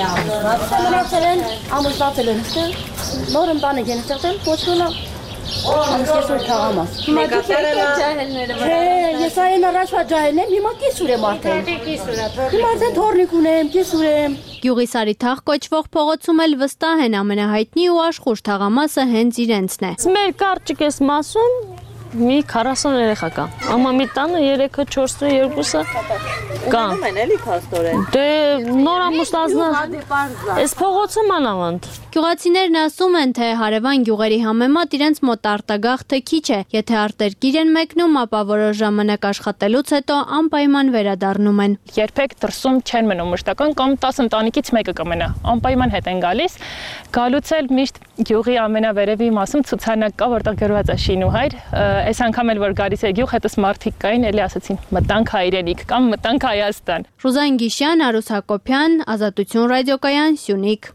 Մնացել են, ամուսնացել են, նոր ընտանիք են ստեղծել, կոչվում է Անսկեսուր թաղամաս։ Հիմա դուք եք ջահելները վրա։ Չէ, ես այն առաջվա ջահելն եմ, հիմա կիսուր եմ արդեն։ Հիմա արդեն թորնիկ ունեմ, կիսուր եմ։ Գյուղի Սարիթաղ կոչվող փողոցում էլ վստահ են ամենահայտնի ու աշխուժ թաղամասը հենց իրենցն է։ Մեր կարճիկես մասում մի քառասուն երեխա կա։ Ամա մի տանը երեքը, չորսը, երկուսը կան։ Ունենում են էլի փաստորեն։ Դե նոր ամուսնացնած։ Այս փողոցը մանավանդ։ Գյուղացիներն ասում են, թե հարևան գյուղերի համեմատ իրենց մոտ արտագաղթը քիչ է։ Եթե արտերկիր են մեկնում, ապա որոշ ժամանակ աշխատելուց հետո անպայման վերադառնում են։ Երբեք դրսում չեն մնում մշտական կամ տասը ընտանիքից մեկը կմնա։ Անպայման հետ են գալիս։ Գալուց էլ միշտ գյուղի ամենավերևի մասում ցուցանակ կա, որտեղ գրված է Շինուհայր։ Այս անգամ էլ որ գալիս է գյուղ, հետս մարդիկ կային, էլի ասացին մտանք հայրենիք կամ մտանք Հայաստան։ Ռուզան Գիշյան, Արուս Հակոբյան, Ազատություն ռադիոկայան, Սյունիք։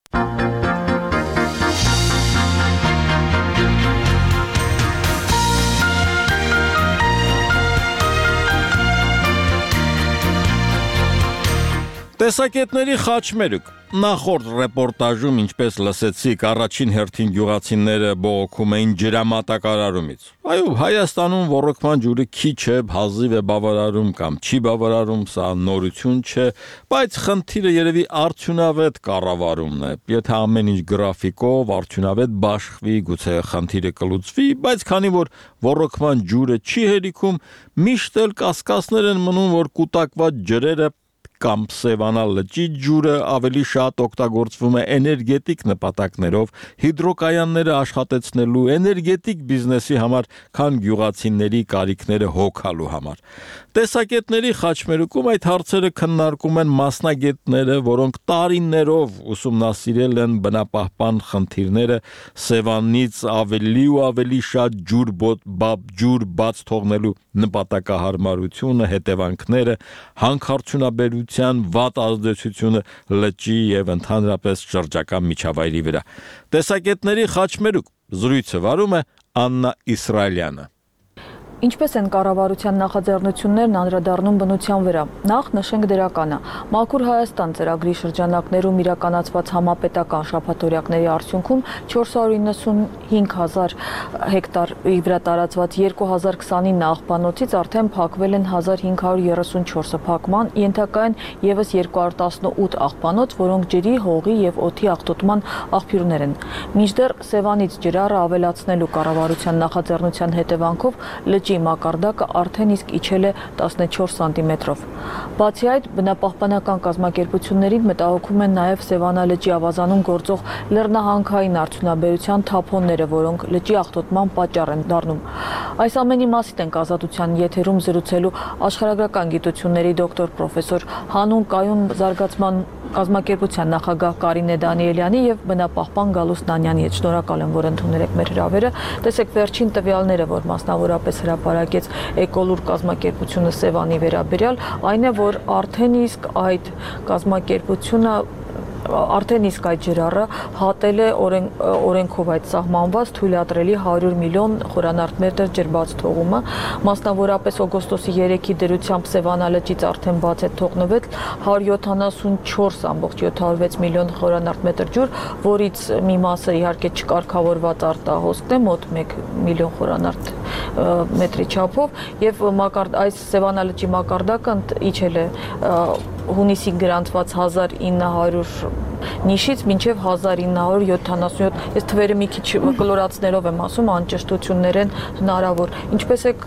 Տեսակետների խաչմերուկ նախորդ ռեպորտաժում ինչպես լսեցիք առաջին հերթին գյուղացիները բողոքում էին ջրամատակարարումից։ Այո, Հայաստանում ռոռոկման ջուրը քիչ է, հազիվ է բավարարում կամ չի բավարարում, սա նորություն չէ, բայց խնդիրը երևի արդյունավետ կառավարումն է։ Եթե ամեն ինչ գրաֆիկով արդյունավետ բաշխվի, գուցե խնդիրը կլուծվի, բայց քանի որ ռոռոկման ջուրը չի հերիքում, միշտ էլ կասկածներ են մնում, որ կուտակված ջրերը կամ Սևանա լճի ջուրը ավելի շատ օգտագործվում է էներգետիկ նպատակներով, հիդրոկայանները աշխատեցնելու, էներգետիկ բիզնեսի համար, քան գյուղացիների կարիքները հոգալու համար։ Տեսակետների խաչմերուկում այդ հարցերը քննարկում են մասնագետները, որոնք տարիներով ուսումնասիրել են բնապահպան խնդիրները, Սևանից ավելի ու ավելի շատ ջուր ջուր բաց թողնելու նպատակահարմարությունը, հետևանքները, հանքարդյունաբերության վատ ազդեցությունը լճի եւ ընդհանրապես շրջակա միջավայրի վրա։ Տեսակետների խաչմերուկ զրույցը վարում է Աննա Իսրայելյանը։ Ինչպես են կառավարության նախաձեռնություններն անդրադառնում բնության վրա։ Նախ նշենք դերականը։ Մաքուր Հայաստան ծրագրի շրջանակներում իրականացված համապետական շաբաթօրյակների արդյունքում չորս հարյուր իննսունհինգ հազար հեկտարի վրա տարածված երկու հազար քսանինը աղբանոցից արդեն փակվել են հազար հինգ հարյուր երեսունչորսը փակման, ենթակա են ևս երկու հարյուր տասնութ աղբանոց, որոնք ջրի, հողի եւ օդի աղտոտման աղբյուրներ են։ Մինչդեռ Սևանից ջրառը ավելացնելու կառավարության նախաձեռնության հետևանքով լճի մակարդակը արդեն իսկ իջել է տասնչորս սանտիմետրով։ Բացի այդ, բնապահպանական կազմակերպություններին մտահոգում են նաև Սևանա լճի ավազանում գործող լեռնահանքային արդյունաբերության թափոնները, որոնք լճի աղտոտման պատճառ են դառնում։ Այս ամենի մասին ենք Ազատության եթերում զրուցելու աշխարհագրական գիտությունների դոկտոր պրոֆեսոր Հանուն կայուն զարգացման կազմակերպության նախագահ Կարինե Դանիելյանի եւ բնապահպան Գալուստ Նանյանի հետ։ Շնորհակալ եմ, որ ընդունել եք մեր հրավերը։ Տեսեք վերջին տվյալները, որ մասնավորապես հրապարակեց Էկոլուր կազմակերպությունը Սևանի վերաբերյալ, այն է, որ արդեն իսկ այդ կազմակերպությունը արդեն իսկ այդ ջրառը հատել է օրեն, օրենքով այդ սահմանված թույլատրելի հարյուր միլիոն խորանարդ մետր ջրբաց թողումը, մասնավորապես օգոստոսի երեքի դրությամբ Սևանա լճից արդեն բաց է թողնվել հարյուր յոթանասունչորս ամբողջ յոթ հարյուր վեց միլիոն խորանարդ մետր ջուր, որից մի մասը իհարկե չկարգավորված արտահոսքն է, մոտ մեկ միլիոն խորանարդ մետրի չափով, եւ մակարդ այս Սևանա լճի մակարդակը իջել է հունիսի գրանցված հազար ինը հարյուր նիշից մինչև հազար ինը հարյուր յոթանասունյոթ, ես թվերը մի քիչ կլորացնելով եմ ասում, անճշտություններ են հնարավոր։ Ինչպես է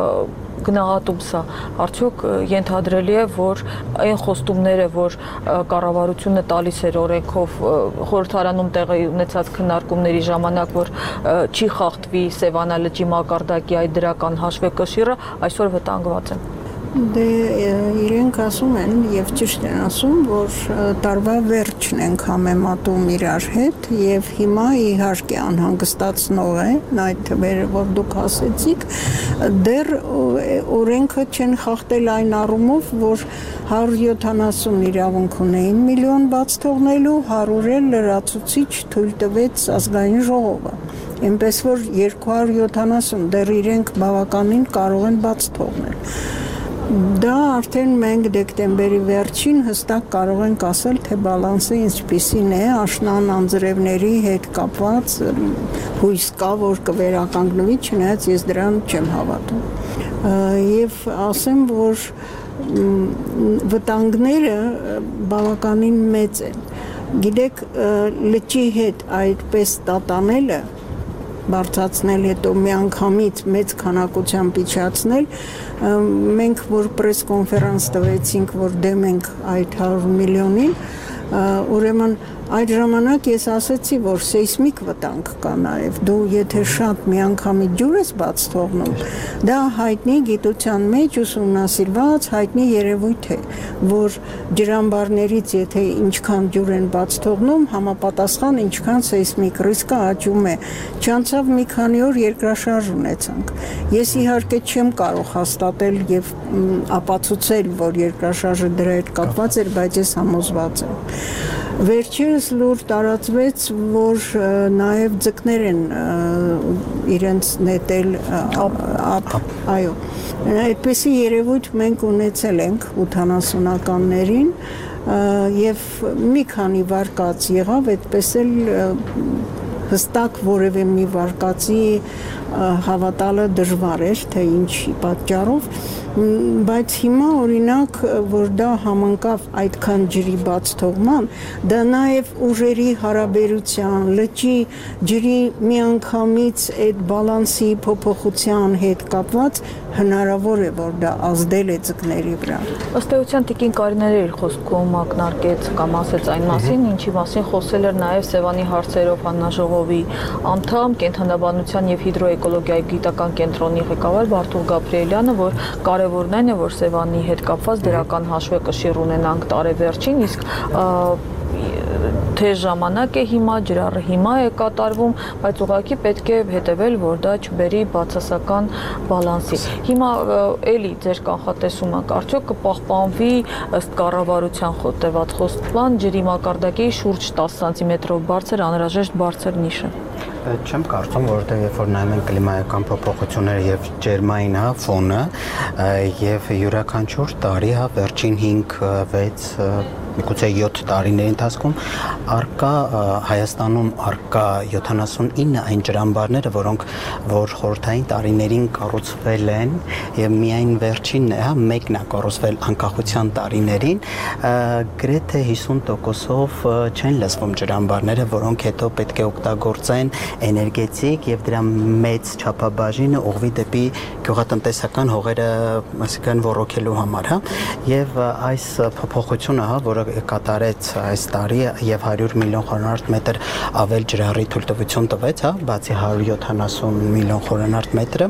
գնահատում սա, արդյոք ենթադրելի է, որ այն խոստումները, որ կառավարությունը տալիս էր օրենքով խորհրդարանում տեղի ունեցած քննարկումների ժամանակ, որ չի խախտվի Սևանա լճի մակարդակի այդ դրական հաշվեկշիռը, այսօր վտանգված են։ Դե իրենք ասում են եւ ճիշտ են ասում, որ տարվա վերջն են համեմատում իրար հետ եւ հիմա իհարկե անհանգստացնող է այդ թվերը, որ դուք ասեցիք, դեռ օրենքը չեն խախտել այն առումով, որ հարյուր յոթանասուն իրավունք ունեին միլիոն բաց թողնելու, հարյուր էլ լրացուցիչ թույլ տվեց ազգային ժողովը։ Այնպես որ երկու հարյուր յոթանասուն դեռ իրենք բավականին կարող են բաց թողնել։ Դա արդեն մենք դեկտեմբերի վերջին հստակ կարող ենք ասել, թե բալանսը ինչպիսին է, աշնան անձրևների հետ կապված հույս կա, որ կվերականգնվի, չնայած ես դրան չեմ հավատում։ Եվ ասեմ, որ վտանգները բավականին մեծ են։ Գիտեք, լճի հետ այդպես տատանելը, բարձրացնել, հետո միանգամից մեծ քանակությամբ իջացնել, մենք որ պրես կոնֆերանս տվեցինք, որ դեմ ենք այդ հարյուր միլիոնին, ուրեմն այդ ժամանակ ես ասեցի, որ սեյսմիկ վտանգ կա նաև, դու եթե շատ միանգամից ջուր ես բաց թողնում, դա հայտնի գիտության մեջ ուսումնասիրված հայտնի երևույթ է, որ ջրամբարներից եթե ինչքան ջուր են բաց թողնում, համապատասխան ինչքան սեյսմիկ ռիսկը աճում է։ Չանցավ մի քանի օր երկրաշարժ ունեցանք։ Ես իհարկե չեմ կարող հաստատել եւ ապացուցել, որ երկրաշարժը դրա հետ կապված էր, բայց ես համոզված եմ։ Վերջերս լուր տարածվեց, որ նաև ձկներ են իրենց նետել, այո, այդպիսի երևույթ մենք ունեցել ենք ութանասունականներին և մի քանի վարկած եղավ, այդպես էլ հստակ որևէ մի վարկածի հավատալը դժվար էր, թե ինչի պատճառով, բայց հիմա օրինակ, որ դա համընկավ այդքան ջրի բաց թողման, դա նաև ուժերի հարաբերության, լճի ջրի միանգամից այդ բալանսի փոփոխության հետ կապված հնարավոր է, որ դա ազդել է ձկների վրա։ Ըստ էության Տիկին Կարինեն իր խոսքում ակնարկեց կամ ասեց այն մասին, ինչի մասին խոսել էր նաև Սևանի հարցերով հանձնաժողովի անդամ, կենդանաբանության եւ հիդրոէկոլոգիայի գիտական կենտրոնի ղեկավար Բարդուղ Գաբրիելյանը, որ կարևորն այն է, որ Սևանի հետ կապված դրական հաշվեկշիռ ունենանք տարեվերջին, իսկ թեժ ժամանակ է հիմա, ջրառը հիմա է կատարվում, բայց ուղղակի պետք է հետևել, որ դա չբերի բացասական բալանսի։ Հիմա էլի ձեր կանխատեսումը արդյոք կպահպանվի ըստ կառավարության խոտեված խոստման ջրի մակարդակի շուրջ տասը սանտիմետրով բարձր, անհրաժեշտ բարձր նիշը։ Չեմ կարծում, որովհետև երբ որ նայում ենք կլիմայական փոփոխությունները եւ ջերմային հա ֆոնը եւ յուրաքանչյուր տարի հա վերջին հինգ վեց միգուցե յոթ տարիների ընթացքում արկա Հայաստանում արկա յոթանասունինը այն ջրամբարները, որոնք որ խորհրդային տարիներին կառուցվել են եւ միայն վերջինն է, հա, մեկն է կառուցվել անկախության տարիներին, գրեթե հիսուն տոկոսով չեն լսվում ջրամբարները, որոնք հետո պետք է օգտագործեն էներգետիկ եւ դրա մեծ չափաբաժինը ուղղվի դեպի գյուղատնտեսական հողերը, այսինքն ռոռոքելու համար, հա, եւ այս փոփոխությունը, հա, որը կատարեց այս տարի եւ հարյուր միլիոն խորանարդ մետր ավել ջրառի թույլտվություն տվեց, հա, բացի հարյուր յոթանասուն միլիոն խորանարդ մետրը,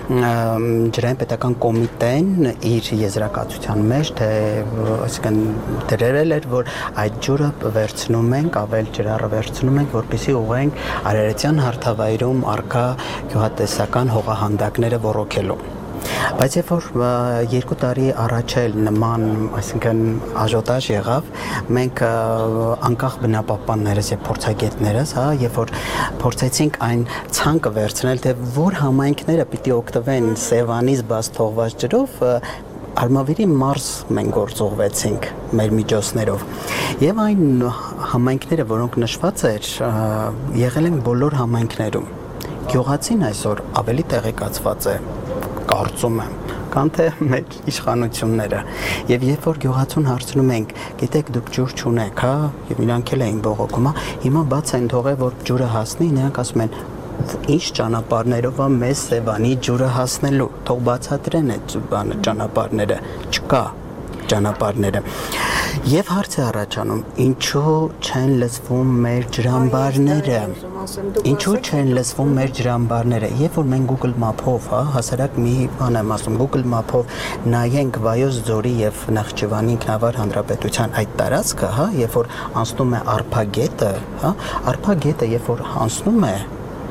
ջրային պետական կոմիտեն իր եզրակացության մեջ, թե այսինքն դրել էր, որ այդ ջուրը վերցնում ենք, ավել ջրառը վերցնում ենք, որպեսզի ուղղենք արարատյան հարթավայրում արկա գյուղատնտեսական հողահանդակները ռոռոքելու։ Բայց երբ որ երկու տարի առաջ էլ նման, այսինքն աժոտաժ եղավ, մենք անկախ բնապահպաններս եւ փորձագետներս, հա, երբ որ փորձեցինք այն ցանկը վերցնել, թե որ համայնքները պիտի օգտվեն Սևանից բաց թողված ջրով, Արմավիրի մարզ մենք գործողվեցինք մեր միջոցներով եւ այն համայնքները, որոնք նշված էր, եղել են բոլոր համայնքներում։ Գյուղացին այսօր ավելի տեղեկացված է, կարծում եմ, քան թե մեր իշխանությունները։ Եվ երբ որ գյուղացուն հարցնում ենք, գիտեք դուք ջուր չունեք, հա, եւ իրանք էլ էին բողոքում, հիմա բաց են թողել, որ ջուրը հասնի, նրանք ասում են ինչ ճանապարհներով է մեզ Սևանի ջուրը հասնելու, թող բացատրեն այդ բանը ճանապարհները, չկա ճանապարհները։ Եվ հարց է առաջանում, ինչու չեն լսվում մեր ջրամբարները, ինչու չեն լսվում մեր ջրամբարները, երբ որ մենք Google Map-ով, հա, հասարակ մի բան եմ ասում, Google Map-ով նայենք Վայոց ձորի եւ Նախճիվանի ինքնավար հանրապետության այդ տարածքը, հա, երբ որ անցնում է Արփագետը, հա, Արփագետը երբ որ անցնում է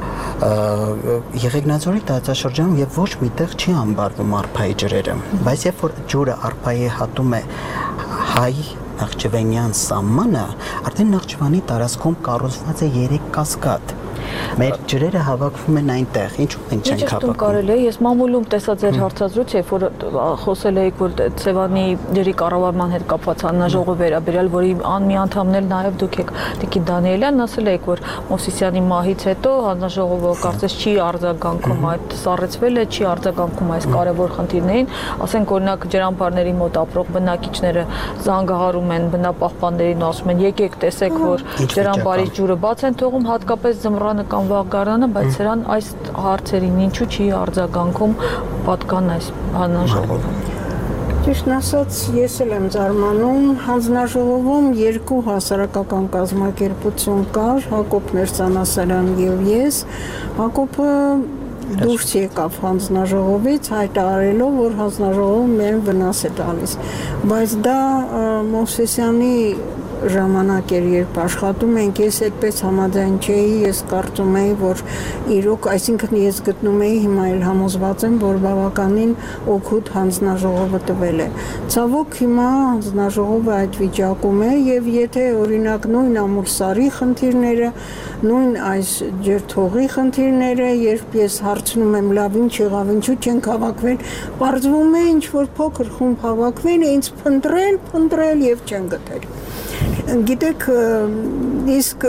Եղեգնաձորի տարածաշրջանում եւ ոչ միտեղ չի ամբարվում արփայի ջրերը, բայց երբ որ ջուրը արփայի հատում է հայ Նախճիվանյան սահմանը, արդեն Նախճիվանի տարածքում կառուցված է երեք կասկադ։ Մեր ջրերը հավաքվում են այնտեղ, ինչու մենք չենք հավաքում։ Կարելի է, ես մամուլում տեսա ձեր հարցազրույցը, երբ որ խոսել էիք, որ Սևանի ջրի կառավարման հետ կապված հանձնաժողով վերաբերյալ, որի մի անդամն էլ նաև դուք եք, Տիկին Դանիելյանն, ասել եք, որ Մովսիսյանի մահից հետո հանձնաժողովը կարծես չի արձագանքում այդ սառեցվել է, չի արձագանքում այս կարևոր խնդիրներին, ասենք օրինակ ջրամբարների մոտ ապրող բնակիչները զանգահարում են բնապահպաններին, ասում են եկեք տեսեք, որ ջրամբարի ջուրը բաց են թողում, հատկապես ձմռանը կամ վաղ-գարանը, բայց սրան այս հարցերին ինչու չի արձագանքում պատկան այս հանձնաժողովը։ Ճիշտն ասած, ես էլ եմ զարմանում, հանձնաժողովում երկու հասարակական կազմակերպություն կար, Հակոբ Մերձանասարյան եւ ես, Հակոբը դուրս եկավ հանձնաժողովից հայտարարելով, որ հանձնաժողովը միայն վնաս է տալիս, բայց դա Մովսեսյանի ժամանակ էր, երբ աշխատում ենք, ես այդպես համաձայն չէի, ես կարծում էի, որ իրոք, այսինքն ես գտնում էի, հիմա էլ համոզված եմ, որ բավականին օգուտ հանձնաժողովը տվել է։ Ցավոք հիմա հանձնաժողովը այդ վիճակում է եւ եթե օրինակ նույն Ամուլսարի խնդիրները, նույն այս ջրթողի խնդիրները, երբ ես հարցնում եմ, լավ ինչ եղավ, ինչու չենք հավաքվել, պարզվում է ինչ որ փոքր խումբ հավաքվել, ինձ փնտրել, փնտրել եւ չեն գտել։ Գիտեք, իսկ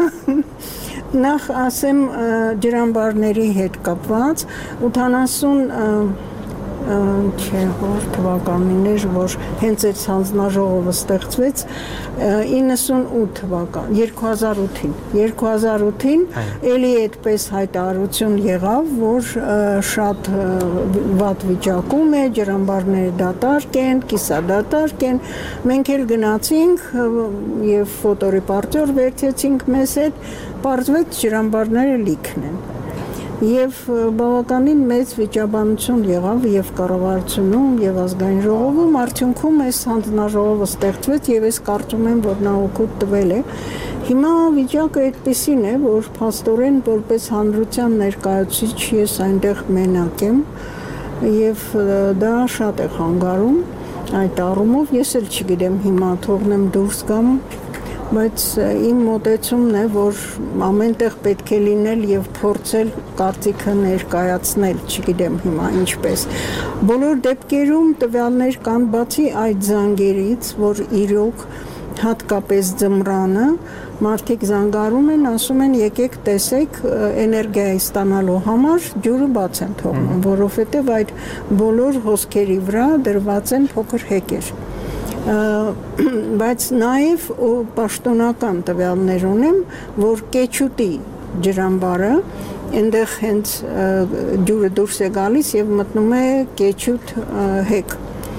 նախ ասեմ ջրամբարների հետ կապված ութանասուն չէ, որ թվականին էր, որ հենց այդ հանձնաժողովը ստեղծվեց իննսունութ թվական, երկու հազար ութին, երկու հազար ութին էլի այդպես հայտարարություն եղավ, որ շատ վատ վիճակում է, ջրամբարները դատարկ են, կիսադատարկ են, մենք էլ գնացինք եւ ֆոտոռեպորտեր վերցեցինք մեզ հետ, պարզվեց ջրամբարները լիքն են։ Եվ բավականին մեծ վիճաբանություն եղավ եւ կառավարությունում եւ ազգային ժողովում, արդյունքում այս հանձնաժողովը ստեղծվեց եւ ես կարծում եմ, որ նա օգուտ տվել է։ Հիմա վիճակը այդպեսին է, որ փաստորեն որպես հանրության ներկայացուցիչ ես այնտեղ մենակ եմ եւ դա շատ է խանգարում այդ առումով ես էլ չգիտեմ հիմա թողնեմ դուրս գամ բայց իմ մոտեցումն է որ ամենտեղ պետք է լինել եւ փորձել կարծիքը ներկայացնել չգիտեմ հիմա ինչպես բոլոր դեպքերում տվյալներ կան բացի այդ զանգերից որ իրոք հատկապես ձմռանը մարդիկ զանգարում են, ասում են եկեք տեսեք էներգիայի ստանալու համար ջուրը բաց են թողնում, որովհետև այդ բոլոր հոսքերի վրա դրված են փոքր հեկեր։ Բայց նաև պաշտոնական տվյալներ ունեմ, որ Կեչուտի ջրամբարը այնտեղ հենց ջուրը դուրս է գալիս եւ մտնում է Կեչուտ հեկ։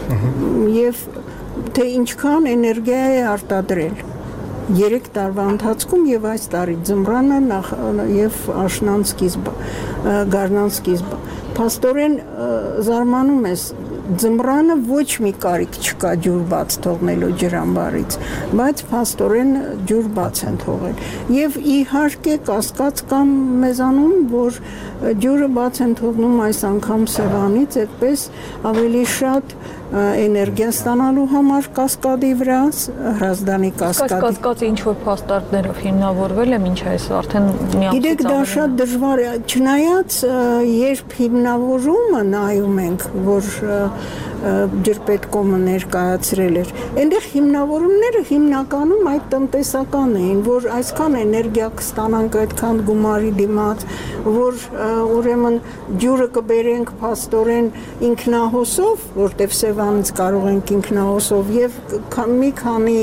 Եվ թե ինչքան էներգիա է արտադրել երեք տարվա ընթացքում եւ այս տարի ձմռանը նախ եւ աշնան սկիզբը գարնան սկիզբը փաստորեն զարմանում ես ձմռանը ոչ մի կարիք չկա ջուր բաց թողնելու ջրամբարից բայց փաստորեն ջուր բաց են թողել եւ իհարկե կասկած կամ մեզանում որ ջուրը բաց են թողնում այս անգամ Սևանից այդպես ավելի շատ էներգիա ստանալու համար կասկադի վրա հրազդանի կասկադի կասկածը ինչ որ փաստարկներով հիմնավորվել է մինչ այս արդեն միացած գիտեք դա շատ դժվար է չնայած երբ հիմնավորումը նայում ենք որ ջրպետկոմը ներկայացրել էր այնտեղ հիմնավորումները հիմնականում այդ տնտեսական էին որ այսքան էներգիա կստանանք այդքան գումարի դիմաց որ ուրեմն ջուրը կբերենք փաստորեն ինքնահոսով որտեվ Սևանից կարող ենք ինքնահոսով եւ մի քանի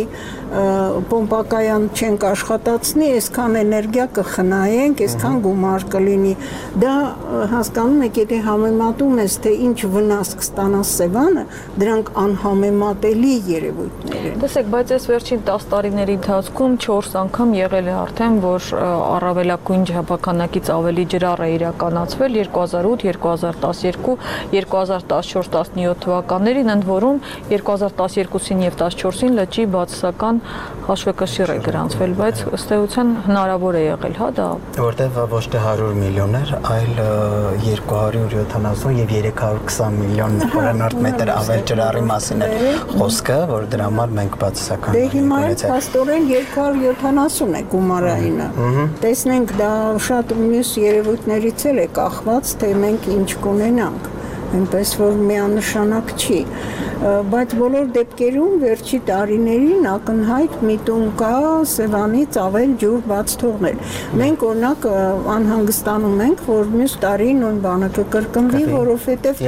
պոմպակայան չենք աշխատացնի այսքան էներգիա կխնայենք այսքան գումար կլինի դա հասկանում եք եթե համեմատում ես թե ինչ վնաս կստանա Սևանը դրանք անհամեմատելի երևույթներ են տեսեք բայց այս վերջին տասը տարիների ընթացքում չորս անգամ եղել է արդեն որ առավելագույն ջրափականակից ավելի ջրառ է իրականացվել երկու հազար ութ երկու հազար տասներկու երկու հազար տասնչորս տասնյոթ թվականներին ընդ որում երկու հազար տասներկուսին եւ տասնչորսին լճի բացասական հաշվեկշիռ է գրանցվել, բայց ըստ էության հնարավոր է եղել, հա դա։ Որտեղ ոչ թե հարյուր միլիոներ, այլ երկու հարյուր յոթանասուն եւ երեք հարյուր քսան միլիոն խորանարդ մետր ավել ջրառի մասին է խոսքը, որ դրա համար մենք բացասական Դե հիմա փաստորեն երկու հարյուր յոթանասուն է գումարայինը։ Տեսնենք դա շատ մյուս երևույթներից էլ է կախված, թե մենք ինչ կունենանք։ Այնպես որ միանշանակ չի, բայց բոլոր դեպքերում վերջի տարիներին ակնհայտ միտում կա Սևանից ավել ջուր բաց թողնել։ Մենք օրինակ անհանգստանում ենք, որ մյուս տարի նույն բանը կկրկնվի, որովհետև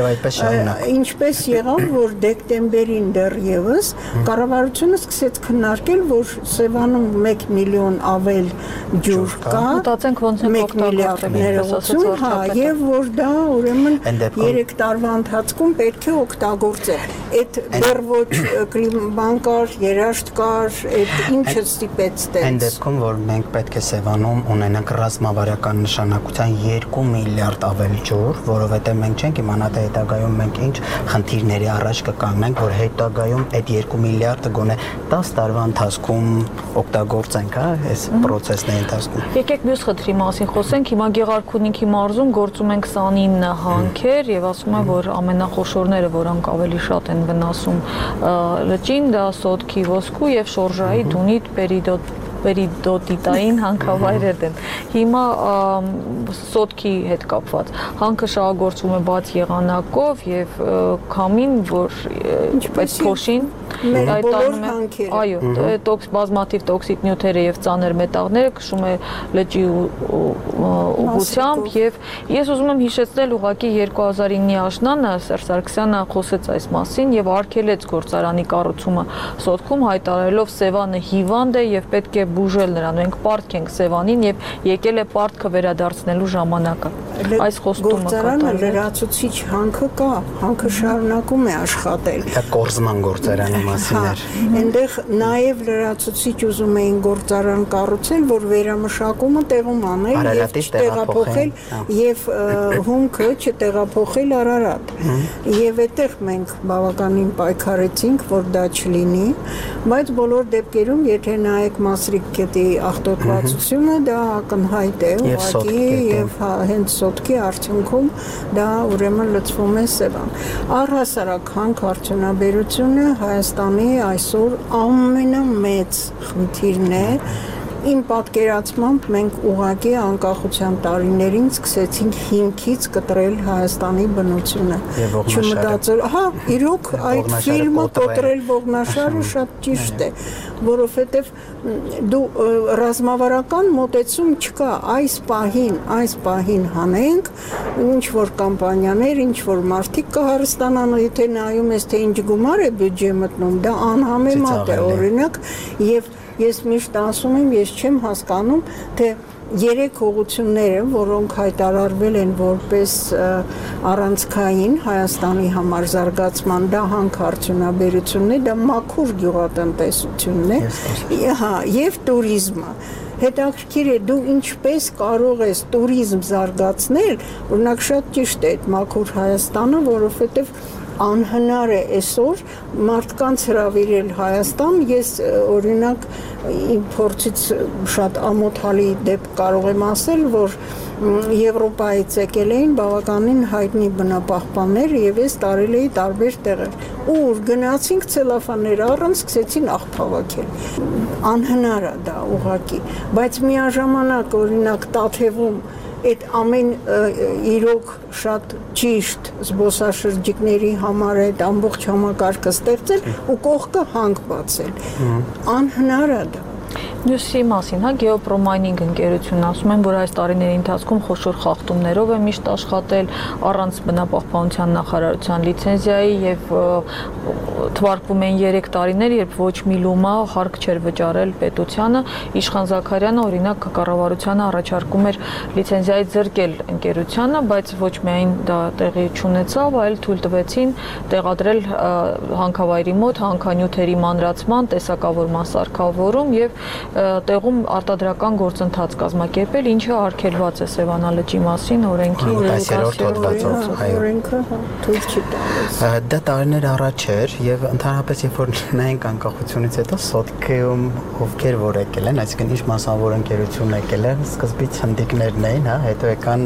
ինչպես եղավ, որ դեկտեմբերին դեռևս կառավարությունը սկսեց քննարկել, որ Սևանում մեկ միլիոն ավել ջուր կա, մտածենք ոնց են օգտագործել, հա, եւ որ դա ուրեմն երեք տարվա ընթացքում պետք է օգտագործել։ Այդ դեռ ոչ բանկար, երաշտ կար, այդ ինչը ստիպեց տենց։ Այն դեպքում, որ մենք պետք է Սևանում ունենանք ռազմավարական նշանակության երկու միլիարդ ավել ջուր, որովհետև մենք չենք իմանա թե հետագայում մենք ինչ խնդիրների առաջ կկանգնենք, որ հետագայում այդ երկու միլիարդը գոնե տասը տարվա ընթացքում օգտագործենք, հա, այս process-ների ընթացքում։ Եկեք մյուս խնդրի մասին խոսենք։ Հիմա Գեղարքունիքի մարզում գործում են քսանինը հանքեր եւ ասում են, որ ամենախոշորները, որոնք ավելի շատ են վնասում լճին, դա Սոտքի ոսկու եւ Շորժայի դունիտ պերիդոտ պերիդոտիտային հանքավայրերն են։ Հիմա Սոտքի հետ կապված հանքը շահագործվում է բաց եղանակով եւ քամին, որ այդ փոշին այդ բոլոր հանքերը այո, տոքս բազմաթիվ տոքսիկ նյութերը եւ ծանր մետաղները քշում է լճի ուղղությամբ եւ ես ուզում եմ հիշեցնել ուղղակի երկու հազար իննի աշնանը Սերժ Սարգսյանը խոսեց այս մասին եւ արգելեց գործարանի կառուցումը Սոտքում հայտարարելով Սևանը հիվանդ է եւ պետք է բուժել նրան։ Մենք պարտք ենք Սևանին եւ եկել է պարտքը վերադարձնելու ժամանակը։ այս խոստումը գործարանը լրացուցիչ հանքը կա, հանքը շարունակում է աշխատել։ Դա կորզման գործարանի մասին էր։ Այնտեղ նաև լրացուցիչ ուզում էին գործարան կառուցել, որ վերամշակումը տեղում անել եւ չտեղափոխել եւ հումքը չտեղափոխել Արարատ։ Եվ այդտեղ մենք բավականին պայքարեցինք, որ դա չլինի, բայց բոլոր դեպքերում, եթե նայեք Մասրիկ գետի աղտոտվածությունը, դա ակնհայտ է, ուղղակի եւ հենց սոտքի արդյունքում դա ուրեմն լցվում է Սևան։ Առհասարակ հանք արդյունաբերությունը Հայաստանի այսօր ամենամեծ խնդիրն է։ Իմ պատկերացմամբ մենք ուղղակի անկախության տարիներին սկսեցինք հիմքից կտրել Հայաստանի բնությունը։ Չմտածել, հա, իրոք այդ ֆիլմը կոտրել Ողնաշարը շատ ճիշտ է, որովհետև դու ռազմավարական մոտեցում չկա, այս պահին, այս պահին հանենք, ինչ որ կամպանիաներ, ինչ որ մարդիկ կհարստանան, եթե նայում ես թե ինչ գումար է բյուջե մտնում, դա անհամեմատ է, օրինակ, եւ ես միշտ ասում եմ, ես չեմ հասկանում, թե երեք ուղղությունները, որոնք հայտարարվել են որպես առանցքային Հայաստանի համար զարգացման, դա հանք արդյունաբերությունն է, դա մաքուր գյուղատնտեսությունն է, հա, եւ տուրիզմը։ Հետաքրքիր է, դու ինչպես կարող ես տուրիզմ զարգացնել, օրինակ շատ ճիշտ է այդ մաքուր Հայաստանը, որովհետեւ անհնար է այսօր մարդկանց հրավիրել Հայաստան, ես օրինակ իմ փորձից շատ ամոթալի դեպք կարող եմ ասել, որ Եվրոպայից եկել էին բավականին հայտնի բնապահպաններ եւ ես տարել էի տարբեր տեղեր։ Ուր գնացինք ցելոֆաններ առան, սկսեցին աղբավակել։ Անհնար է դա ուղղակի, բայց միաժամանակ օրինակ Տաթևում այդ ամեն իրոք շատ ճիշտ զբոսաշրջիկների համար այդ ամբողջ համակարգը ստեղծել ու կողքը հանք բացել։ Անհնար է դա։ Մյուսի մասին, հա, Գեոպրոմայնինգ ընկերությունն ասում են, որ այս տարիների ընթացքում խոշոր խախտումներով է միշտ աշխատել առանց բնապահպանության նախարարության լիցենզիայի եւ թվարկվում են երեք տարիներ, երբ ոչ մի լումա հարկ չէր վճարել պետությանը, Իշխան Զաքարյանը օրինակ կառավարությանը առաջարկում էր լիցենզիայի զրկել ընկերությանը, բայց ոչ միայն դա տեղի չունեցավ, այլ թույլ տվեցին տեղադրել հանքավայրի մոտ հանքանյութերի մանրացման, տեսակավորման սարքավորում եւ տեղում արտադրական գործընթաց կազմակերպել, ինչը արգելված է Սևանա լճի մասին օրենքի տասներորդ հոդվածով, օրենքը թույլ չի տալիս։ Դա տարիներ առաջ էր եւ ընդհանրապես երբ որ նայենք անկախությունից հետո Սոտքեում ովքեր որ եկել են, այսինքն ինչ մասնավոր ընկերություն եկել են, սկզբից հնդիկներն էին, հա, հետո եկան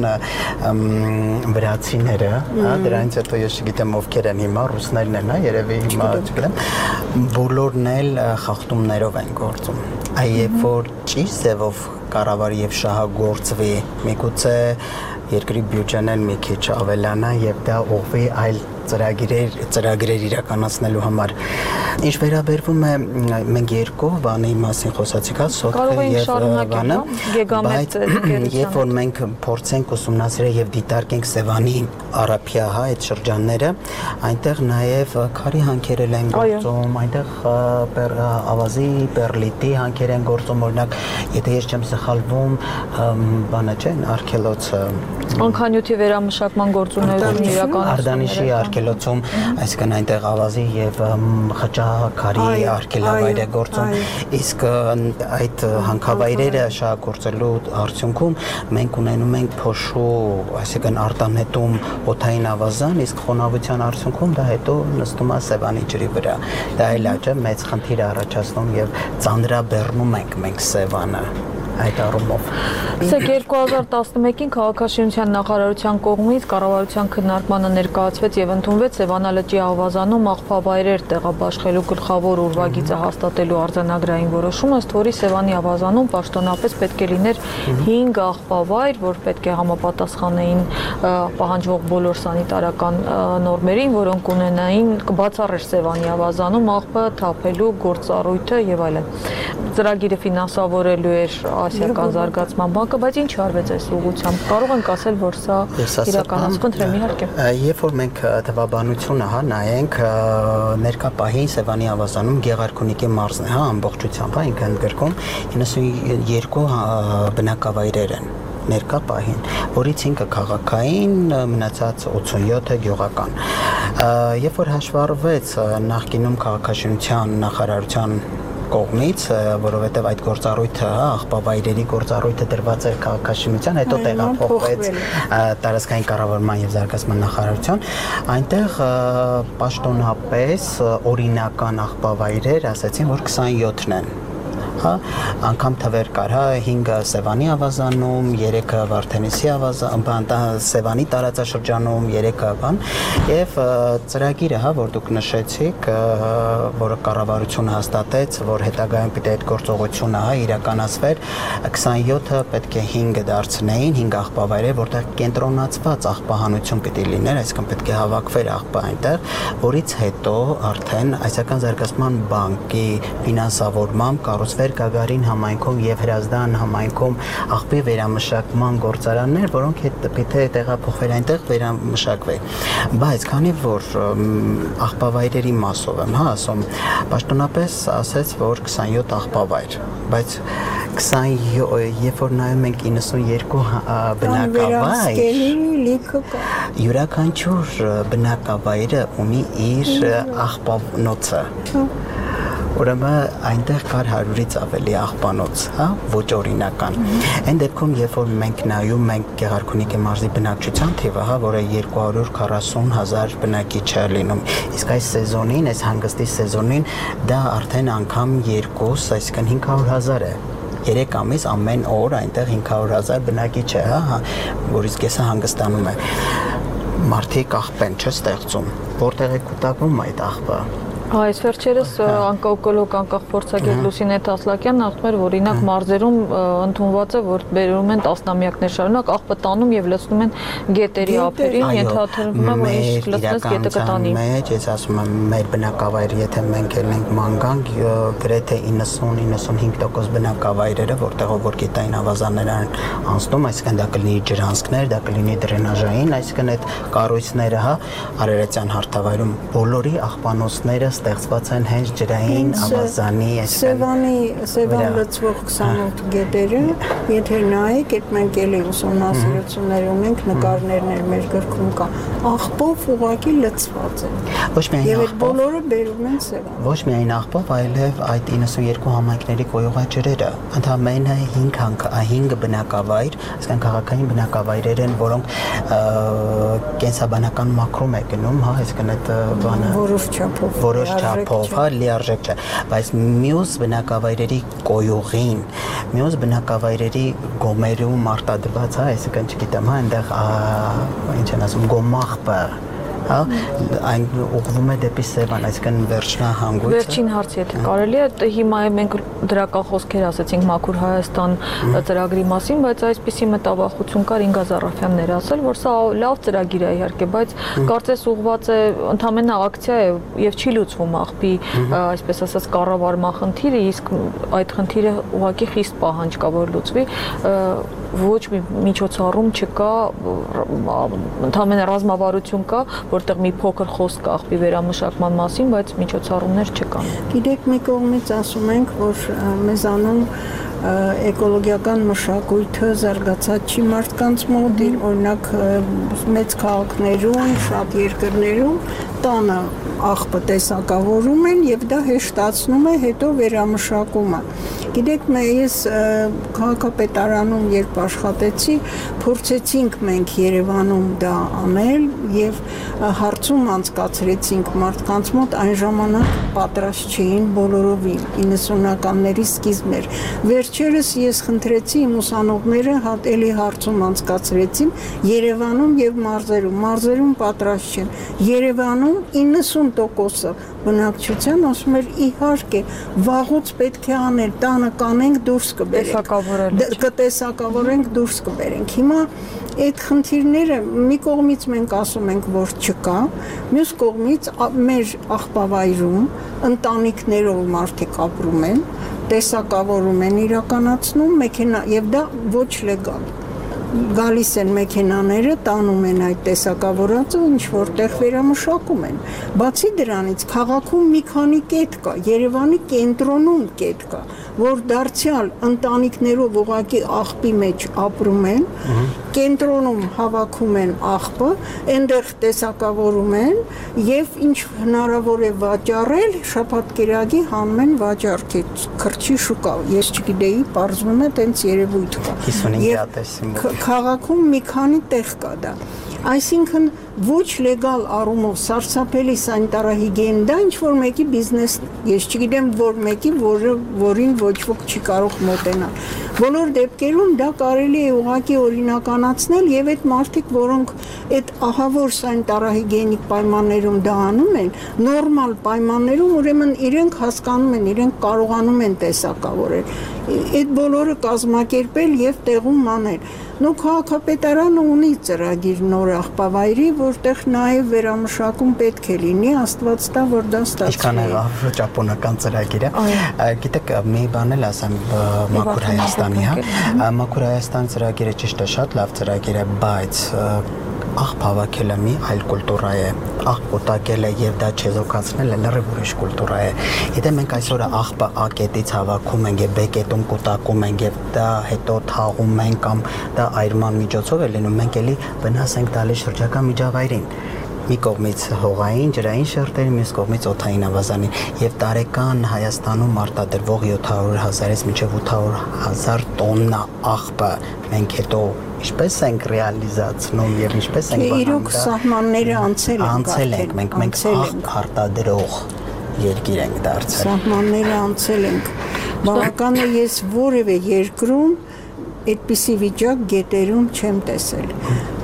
վրացիները, հա, դրանից հետո ես չգիտեմ ովքեր են հիմա, ռուսներն են, հա, երևի հիմա չգիտեմ, բոլորն էլ խախտումներով են գործում։ Այ որ ճիշտ ձևով կառավարի եւ շահագործվի, միգուցե երկրի բյուջեն էլ մի քիչ ավելանա եւ դա ուղղվի այլ ծրագրեր ծրագրեր իրականացնելու համար։ Ինչ վերաբերվում է մենք երկու բանի մասին խոսացիք, հա, Սոտքը եւ բանը, բայց երբ որ մենք փորձենք ուսումնասիրել եւ դիտարկենք Սևանի Արաբիա, հա, այդ շրջանները, այնտեղ նաեւ քարի հանքեր են գործում, այնտեղ ավազի, պերլիտի հանքեր են գործում, օրինակ, եթե ես չեմ սխալվում, բանը չէ, արքելոցը Անքանյութի վերամշակման գործունեություն իրականացնում Արդանիշի արգելոցում, այսինքն այնտեղ ավազի եւ խճաքարի արգելավայր է գործում, իսկ այդ հանքավայրերը շահագործելու արդյունքում մենք ունենում ենք փոշու, այսինքն արտանետում օդային ավազան, իսկ խոնավության արդյունքում դա հետո նստում է Սևանի ջրի վրա։ Դա էլ է մեծ խնդիր առաջացնում եւ ծանրաբեռնում ենք մենք Սևանը այդ առումով։ Իսկ երկու հազար տասնմեկին քաղաքաշինության նախարարության կողմից կառավարության քննարկմանը ներկայացվեց եւ ընդունվեց Սևանա լճի ավազանում աղբավայրեր տեղաբաշխելու գլխավոր ուրվագիծը հաստատելու արձանագրային որոշումը, ըստ որի Սևանի ավազանում պաշտոնապես պետք է լիներ հինգ աղբավայր, որ պետք է համապատասխանեին պահանջվող բոլոր սանիտարական նորմերին, որոնք ունենային կբացառեր Սևանի ավազանում աղբը թափելու գործառույթը եւ այլն։ Ծրագիրը ֆինանսավորելու էր Ասիական զարգացման բանկը, բայց ինչ արվեց այս ուղղությամբ։ Կարող ենք ասել, որ սա իրականացում է, իհարկե։ Երբ որ մենք թվաբանությունը, հա, նայենք, ներկա պահին Սևանի ավազանում Գեղարքունիքի մարզն է, հա, ամբողջությամբ, հա, ինքը ընդգրկում իննսուն երկու բնակավայրեր են։ ներկա պահին, որից ինքը քաղաքային, մնացած ութսունյոթը գյուղական։ Երբ որ հաշվառվեց նախկինում քաղաքաշինության նախարարության կողմից, որովհետև այդ գործառույթը, աղբավայրերի գործառույթը դրված էր քաղաքաշինության, հետո տեղափոխվեց տարածքային կառավարման եւ զարգացման նախարարության, այնտեղ պաշտոնապես օրինական աղբավայրեր ասացին, որ քսանյոթն են։ Հա, անգամ թվեր կար, հա, հինգը Սևանի ավազանում, երեքը Վարդենիսի ավազան, Սևանի տարածաշրջանում, երեքը բան, եւ ծրագիրը, հա, որ դուք նշեցիք, որը կառավարությունը հաստատեց, որ հետագայում պիտի այդ գործողությունը, հա, իրականացվեր, քսանյոթը պետք է հինգը դարձնեին, հինգ աղբավայրեր, որտեղ կենտրոնացված աղբահանություն պիտի լիներ, այսինքն պետք է հավաքվեր աղբա այնտեղ, որից հետո արդեն Ասիական զարգացման բանկի ֆինանսավորմամբ կառուցվեր Գագարին համայնքում եւ Հրազդան համայնքում աղբի վերամշակման գործարաններ, որոնք պետք է տեղափոխվեր այնտեղ վերամշակվեն։ Բայց քանի որ աղբավայրերի մասով եմ, հա, ասում, պաշտոնապես ասեց, որ քսանյոթ աղբավայր, բայց քսանյոթ, երբ որ նայում ենք իննսունյոթ բնակավայր, յուրաքանչյուր բնակավայրը ունի իր աղբանոցը։ Ուրեմն այնտեղ կար հարյուրից ավելի աղբանոց, հա, ոչ օրինական։ Այն դեպքում, երբ որ մենք նայում ենք Գեղարքունիքի մարզի բնակչության թիվը, հա, որը երկու հարյուր քառասուն հազար բնակիչ է լինում, իսկ այս սեզոնին, այս հանգստի սեզոնին դա արդեն անգամ երկուս, այսինքն հինգ հարյուր հազար է։ Երեք ամիս ամեն օր այնտեղ հինգ հարյուր հազար բնակիչ է, հա, որից կեսը հանգստանում է։ Մարդիկ աղբ են չստեղծում, որտեղ է կուտակվում այդ աղբը։ Այս վերջերս անկողկոլոգ անկախ փորձագետ Լուսինե Թասլակյանն ասում էր, որ օրինակ մարզերում ընդունված է, որ բերում են տասնամյակներ շարունակ աղբը տանում եւ լցնում են գետերի ափերին, ենթադրվում է, որ ինչ լցնես գետը կտանի։ Մեջ, ես ասում եմ, մեր բնակավայրը, եթե մենք ելնենք Մանգանք, գրեթե իննսուն իննսունհինգ տոկոս բնակավայրերը, որտեղով որ գետային ավազաններ են անցնում, այսինքն դա կլինի ջրանցքներ, դա կլինի դրենաժային, այսինքն այդ կառույցները, հա, Արարատյան հարթավայրում բոլորի աղբանոցները ստեղծված են հենց ջրային ավազանի, Սևանի, Սևան լցվող քսանութ գետերը, եթե նայեք, այդ մենք էլի ուսումնասիրություններ ունենք, նկարներն էլ մեր գրքում կա, աղբով ուղղակի լցված են։ Ոչ միայն եւ այդ բոլորը բերում են Սևան։ Ոչ միայն աղբով, այլև այդ իննսունյոթ համայնքների կոյուղաջրերը, ընդամենը հինգ հինգ բնակավայր, այսինքն քաղաքային բնակավայրեր են, որոնք կենսաբանական մակրում է գնում, հա, այսինքն այդ բանը որոշ չափով որոշ չափով, հա, լիարժեք չէ, բայց մյուս բնակավայրերի կոյուղին, մյուս բնակավայրերի գոմերում արտադրված, հա, այսինքն չգիտեմ, հա, այնտեղ ինչ են ասում, գոմաղբը, հա, այն ուղղվում է դեպի Սևան, այսինքն վերջնահանգույցը։ Վերջին հարց, եթե կարելի է, հիմա մենք դրական խոսքեր ասացինք Մաքուր Հայաստան ծրագրի մասին, բայց այսպիսի մտավախություն կար Ինգա Զարաֆյանն էր ասել, որ սա լավ ծրագիր է իհարկե, բայց կարծես ուղղված է ընդամենը ակցիա է եւ չի լուծվում աղբի, այսպես ասած, կառավարման խնդիրը, իսկ այդ խնդիրը ուղղակի խիստ պահանջ կա, որ լուծվի, ոչ մի միջոցառում չկա, ընդամենը ռազմավարություն կա, որտեղ մի փոքր խոսք կա աղբի վերամշակման մասին, բայց միջոցառումներ չկան։ Գիտեք, մի կողմից ասում ենք, որ մեզանում էկոլոգիական մշակույթը զարգացած չի մարդկանց մոտ, օրինակ մեծ քաղաքներում, շատ երկրներում տանը աղբը տեսակավորում են եւ դա հեշտացնում է հետո վերամշակումը։ Գիտեք, ես քաղաքապետարանում երբ աշխատեցի, փորձեցինք մենք Երևանում դա անել եւ հարցում անցկացրեցինք մարդկանց մոտ, այն ժամանակ պատրաստ չէին բոլորովին, իննսունականների սկիզբն էր։ Վերջերս ես խնդրեցի իմ ուսանողները հատելի հարցում անցկացրեցին Երևանում եւ մարզերում, մարզերում պատրաստ չեն։ Երևանում իննսուն տոկոսը բնակչության ասում էր իհարկե վաղուց պետք է անել, տանը կանենք դուրս կբերենք, կտեսակավորենք դուրս կբերենք։ Հիմա այդ խնդիրները մի կողմից մենք ասում ենք, որ չկա, մյուս կողմից մեր աղբավայրում ընտանիքներով մարդիկ ապրում են, տեսակավորում են իրականացնում մեքենա եւ դա ոչ լեգալ։ գալիս են մեքենաները, տանում են այդ տեսակավորածը, ինչ որտեղ վերամշակում են։ Բացի դրանից քաղաքում մի քանի կետ կա, Երևանի կենտրոնում կետ կա, որ դարձյալ ընտանիքներով ուղղակի աղբի մեջ ապրում են, կենտրոնում հավաքում են աղբը, այնտեղ տեսակավորում են եւ ինչ հնարավոր է վաճառել, շաբաթ-կիրակի հանում են վաճառքի քրչի շուկա։ Ես չգիտեի, պարզվում է տենց երևույթ կա։ հիսունհինգ հատեսի մոտ։ Քաղաքում մի քանի տեղ կա դա։ Այսինքն ոչ լեգալ առումով սարսափելի սանիտարահիգիեն, դա ինչ որ մեկի բիզնես, ես չգիտեմ որ մեկի, որը որին ոչ ոք չի կարող մոտենալ։ Բոլոր դեպքերում դա կարելի է ուղղակի օրինականացնել եւ այդ մարդիկ, որոնք այդ ահավոր սանիտարահիգիենիկ պայմաններում դա անում են, նորմալ պայմաններում ուրեմն իրենք հասկանում են, իրենք կարողանում են տեսակավորել։ Այդ բոլորը կազմակերպել եւ տեղում անել։ Նո քաղաքապետարանը ունի ծրագիր նոր աղբավայրի, որտեղ նաև վերամշակում պետք է լինի, Աստված տա, որ դա ստացվի։ Ինչքան է ճապոնական ծրագիրը։ Գիտեք, մի բան էլ ասեմ Մաքուր Հայաստանի, հա։ Մաքուր Հայաստան ծրագիրը ճիշտ է, շատ լավ ծրագիր է, բայց աղբ հավաքելը մի այլ կուլտուրա է, աղբ կուտակելը եւ դա չեզոքացնելը լրիվ ուրիշ կուլտուրա է։ Եթե մենք այսօր աղբը A կետից հավաքում ենք եւ B կետում կուտակում ենք եւ դա հետո թաղում ենք կամ դա այրման միջոցով է լինում, մենք էլի վնաս ենք տալիս շրջակա միջավայրին։ Մի կողմից հողային, ջրային շերտերի, մյուս կողմից օդային ավազանին եւ տարեկան Հայաստանում արտադրվող յոթ հարյուր հազարից մինչեւ ութ հարյուր հազար տոննա աղբը մենք հետո ինչպես ենք ռեալիզացնում եւ ինչպես ենք բանում։ Իրոք սահմանները անցել են։ Անցել ենք, մենք մենք աղբ արտադրող երկիր ենք դարձել։ Սահմանները անցել ենք։ Բավական է ես որևէ երկրում այդպիսի վիճակ գետերում չեմ տեսել։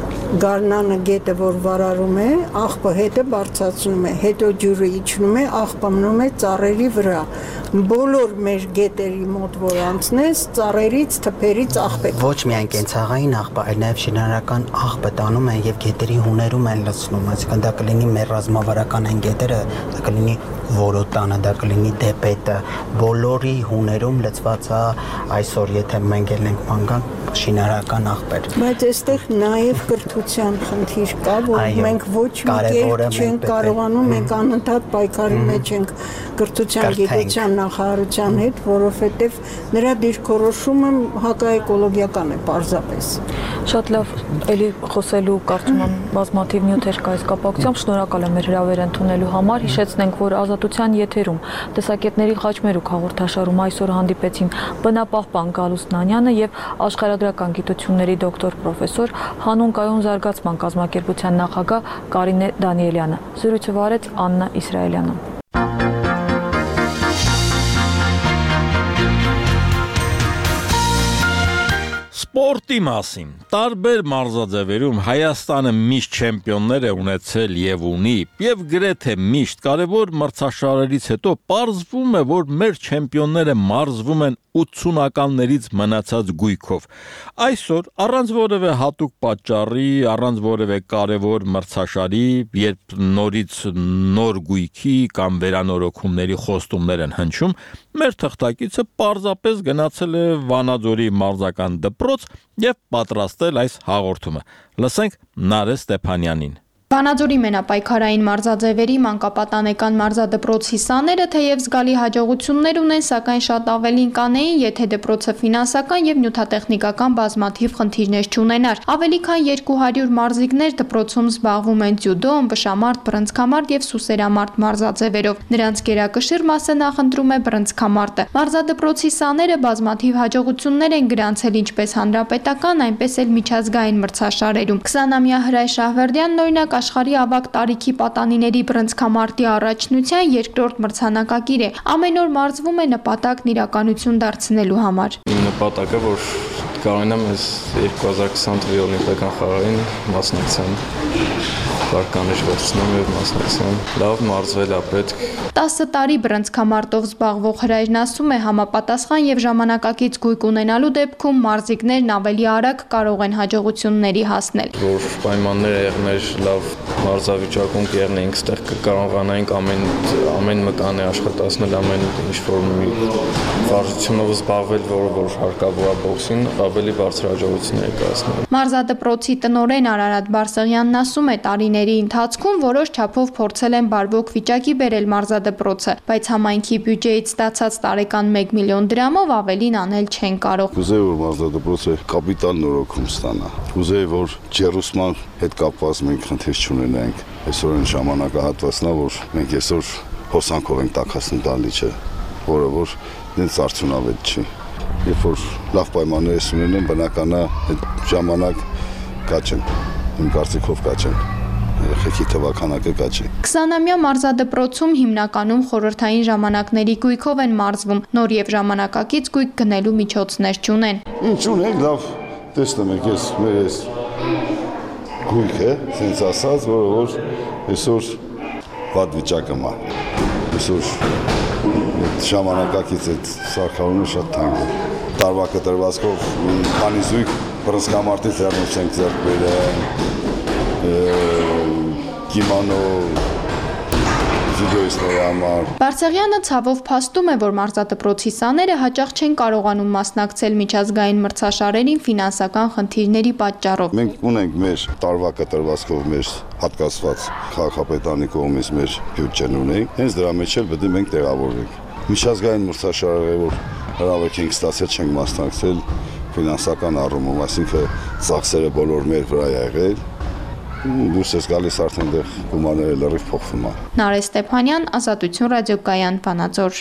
Գարնանը գետը որ վարարում է, աղբը հետը բարձրացնում է, հետո ջուրը իջնում է, աղբը մնում է ծառերի վրա։ Բոլոր մեր գետերի մոտ որ անցնես, ծառերից, թփերից աղբ է։ Ոչ միայն կենցաղային աղբը, այլ նաև շինարարական աղբը տանում են եւ գետերի հուներում են լցնում, այսինքն դա կլինի մեր ռազմավարական այն գետերը, դա կլինի Որոտանը, դա կլինի Դեպետը, բոլորի հուներում լցված է այսօր, եթե մենք ենք մանգան շինարարական աղբեր։ Բայց այստեղ նաև կրթության խնդիր կա, որ մենք ոչ մի կերպ չենք կարողանում, մենք անընդհատ պայքարի մեջ ենք կրթության գիտության նախարարության հետ, որովհետև նրա դիրքորոշումը հակաէկոլոգիական է պարզապես։ Շատ լավ, էլի խոսելու կարծում եմ բազմաթիվ նյութեր կա այս կապակցությամբ, շնորհակալ եմ մեր հրավեր ընդունելու համար։ Հիշեցնենք, որ Ազատության եթերում տեսակետների խաչմերուկ հաղորդաշարում այսօր հանդիպեցին բնապահպան Գալուստ Նանյանը եւ աշխարհագրական գիտությունների դոկտոր պրոֆեսոր Հանուն կայուն զարգացման կազմակերպության նախագահ Կարինե Դանիելյանը։ Զրույցը վարեց Աննա Իսրայելյանը։ Սպորտի մասին տարբեր մարզաձևերում Հայաստանը միշտ չեմպիոններ է ունեցել եւ ունի եւ գրեթե միշտ կարևոր մրցաշարերից հետո պարզվում է, որ մեր չեմպիոնները մարզվում են ութսունականներից մնացած գույքով։ Այսօր առանց որևէ հատուկ պատճառի, առանց որևէ կարևոր մրցաշարի, երբ նորից նոր գույքի կամ վերանորոգումների խոստումներ են հնչում, մեր թղթակիցը պարզապես գնացել է Վանաձորի մարզական դպրոց եւ պատրաստել այս հաղորդումը։ Լսենք Նարէ Ստեփանյանին։ Վանաձորի մենապայքարային մարզաձևերի մանկապատանեկան մարզադպրոցի սաները թեև զգալի հաջողություններ ունեն, սակայն շատ ավելին կանեին, եթե դպրոցը ֆինանսական եւ նյութատեխնիկական բազմաթիվ խնդիրներ չունենար։ Ավելի քան երկու հարյուր մարզիկներ դպրոցում զբաղվում են ձյուդո, ըմբշամարտ, բռնցքամարտ եւ սուսերամարտ մարզաձևերով։ Նրանց գերակշիռ մասը նախընտրում է բռնցքամարտը։ Մարզադպրոցի սաները բազմաթիվ հաջողություններ են գրանցել ինչպես հանրապետական, այնպես էլ միջազգային մրցաշարերում։ քսանամյա Հրայ Շահվերդյանն օրինակ աշխարհի ավագ տարիքի պատանիների բռնցքամարտի առաջնության երկրորդ մրցանակակիր է։ Ամեն օր մարզվում է նպատակն իրականություն դարձնելու համար։ Նպատակը, որ կարողանամ այս երկու հազար քսան թվականի օլիմպիական խաղերին մասնակցեմ, վարկանիշ վերցնեմ եւ մասնակցեմ։ Լավ մարզվել է պետք։ տասը տարի բռնցքամարտով զբաղվող Հրայրն ասում է, համապատասխան եւ ժամանակակից գույք ունենալու դեպքում մարզիկներն ավելի արագ կարող են հաջողությունների հասնել։ Որ պայմանները եղներ լավ մարզավիճակում կերնեինք, այստեղ կկարողանայինք ամեն ամեն մկան է աշխատացնել, ամեն ինչ որ մի վարժությունով զբաղվել, որը որ հարկավոր է բոքսին, ավելի բարձր հաջողություն է կազմել։ Մարզադպրոցի տնօրեն Արարատ Բարսեղյանն ասում է, տարիների ընթացքում որոշ չափով փորձել են բարվոք վիճակի բերել մարզադպրոցը, բայց համայնքի բյուջեից ստացած տարեկան մեկ միլիոն դրամով ավելին անել չեն կարող։ Կուզեի, որ մարզադպրոցը կապիտալ նորոգում ստանա։ Կուզեի, որ ջեռուսման հետ կապված մենք խնդիր չունենանք։ Այսօր այն ժամանակահատվածն է, որ մենք այսօր հոսանքով ենք տաքացնում դահլիճը, որը որ դենց արդյունավետ չի։ Երբ որ լավ պայմաններ ունենեն, բնական է այդ ժամանակ կաչեն։ Իմ կարծիքով կաչեն։ Երեխեքի թվականակը կաչի։ քսանամյա մարզադպրոցում հիմնականում խորհրդային ժամանակների գույքով են մարզվում, նոր եւ ժամանակակից գույք գնելու միջոցներ չունեն։ Ինչ ունենք, լավ տեսնում եք, ես մեր այս գույքը, sense ասած, որը որ այսօր վատ վիճակում է։ Այսօր ժամանակակից այդ սարքավորումը շատ թանկ է։ Տարվա կտրվածքով մի քանի զույգ բռնցքամարտից հեռնոց ենք ձեռք բերել, կիմանո, վիդեոիստների համար։ Բարսեղյանը ցավով փաստում է, որ մարզադպրոցի սաները հաճախ չեն կարողանում մասնակցել միջազգային մրցաշարերին ֆինանսական խնդիրների պատճառով։ Մենք ունենք մեր տարվա կտրվածքով մեր հատկացված քաղաքապետարանի կողմից մեր բյուջեն ունենք, հենց դրա մեջ էլ պետք է մենք տեղավորվենք։ Միջազգային մրցաշարերը, որ հրավերք ենք ստացել, չենք մասնակցել ֆինանսական առումով, այսինքն ծախսերը բոլոր մեր վրա եղել։ Դուրս ես գալիս արդեն դեղ գումարները լրիվ փոխվում է։ Նարէ Ստեփանյան, Ազատություն ռադիոկայան, Վանաձոր։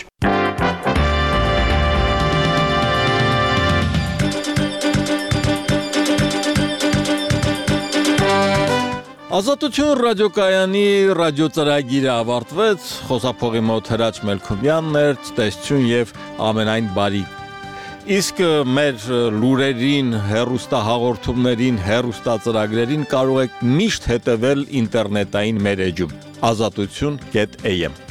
Ազատություն ռադիոկայանի ռադիոծրագիրը ավարտվեց, խոսափողի մոտ Հրաչ Մելքումյանն էր, տեսություն եւ ամենայն բարի։ Իսկ մեր լուրերին, հեռուստահաղորդումներին, հեռուստածրագրերին կարող եք միշտ հետևել ինտերնետային մեր էջում ազատություն կետ էյ էմ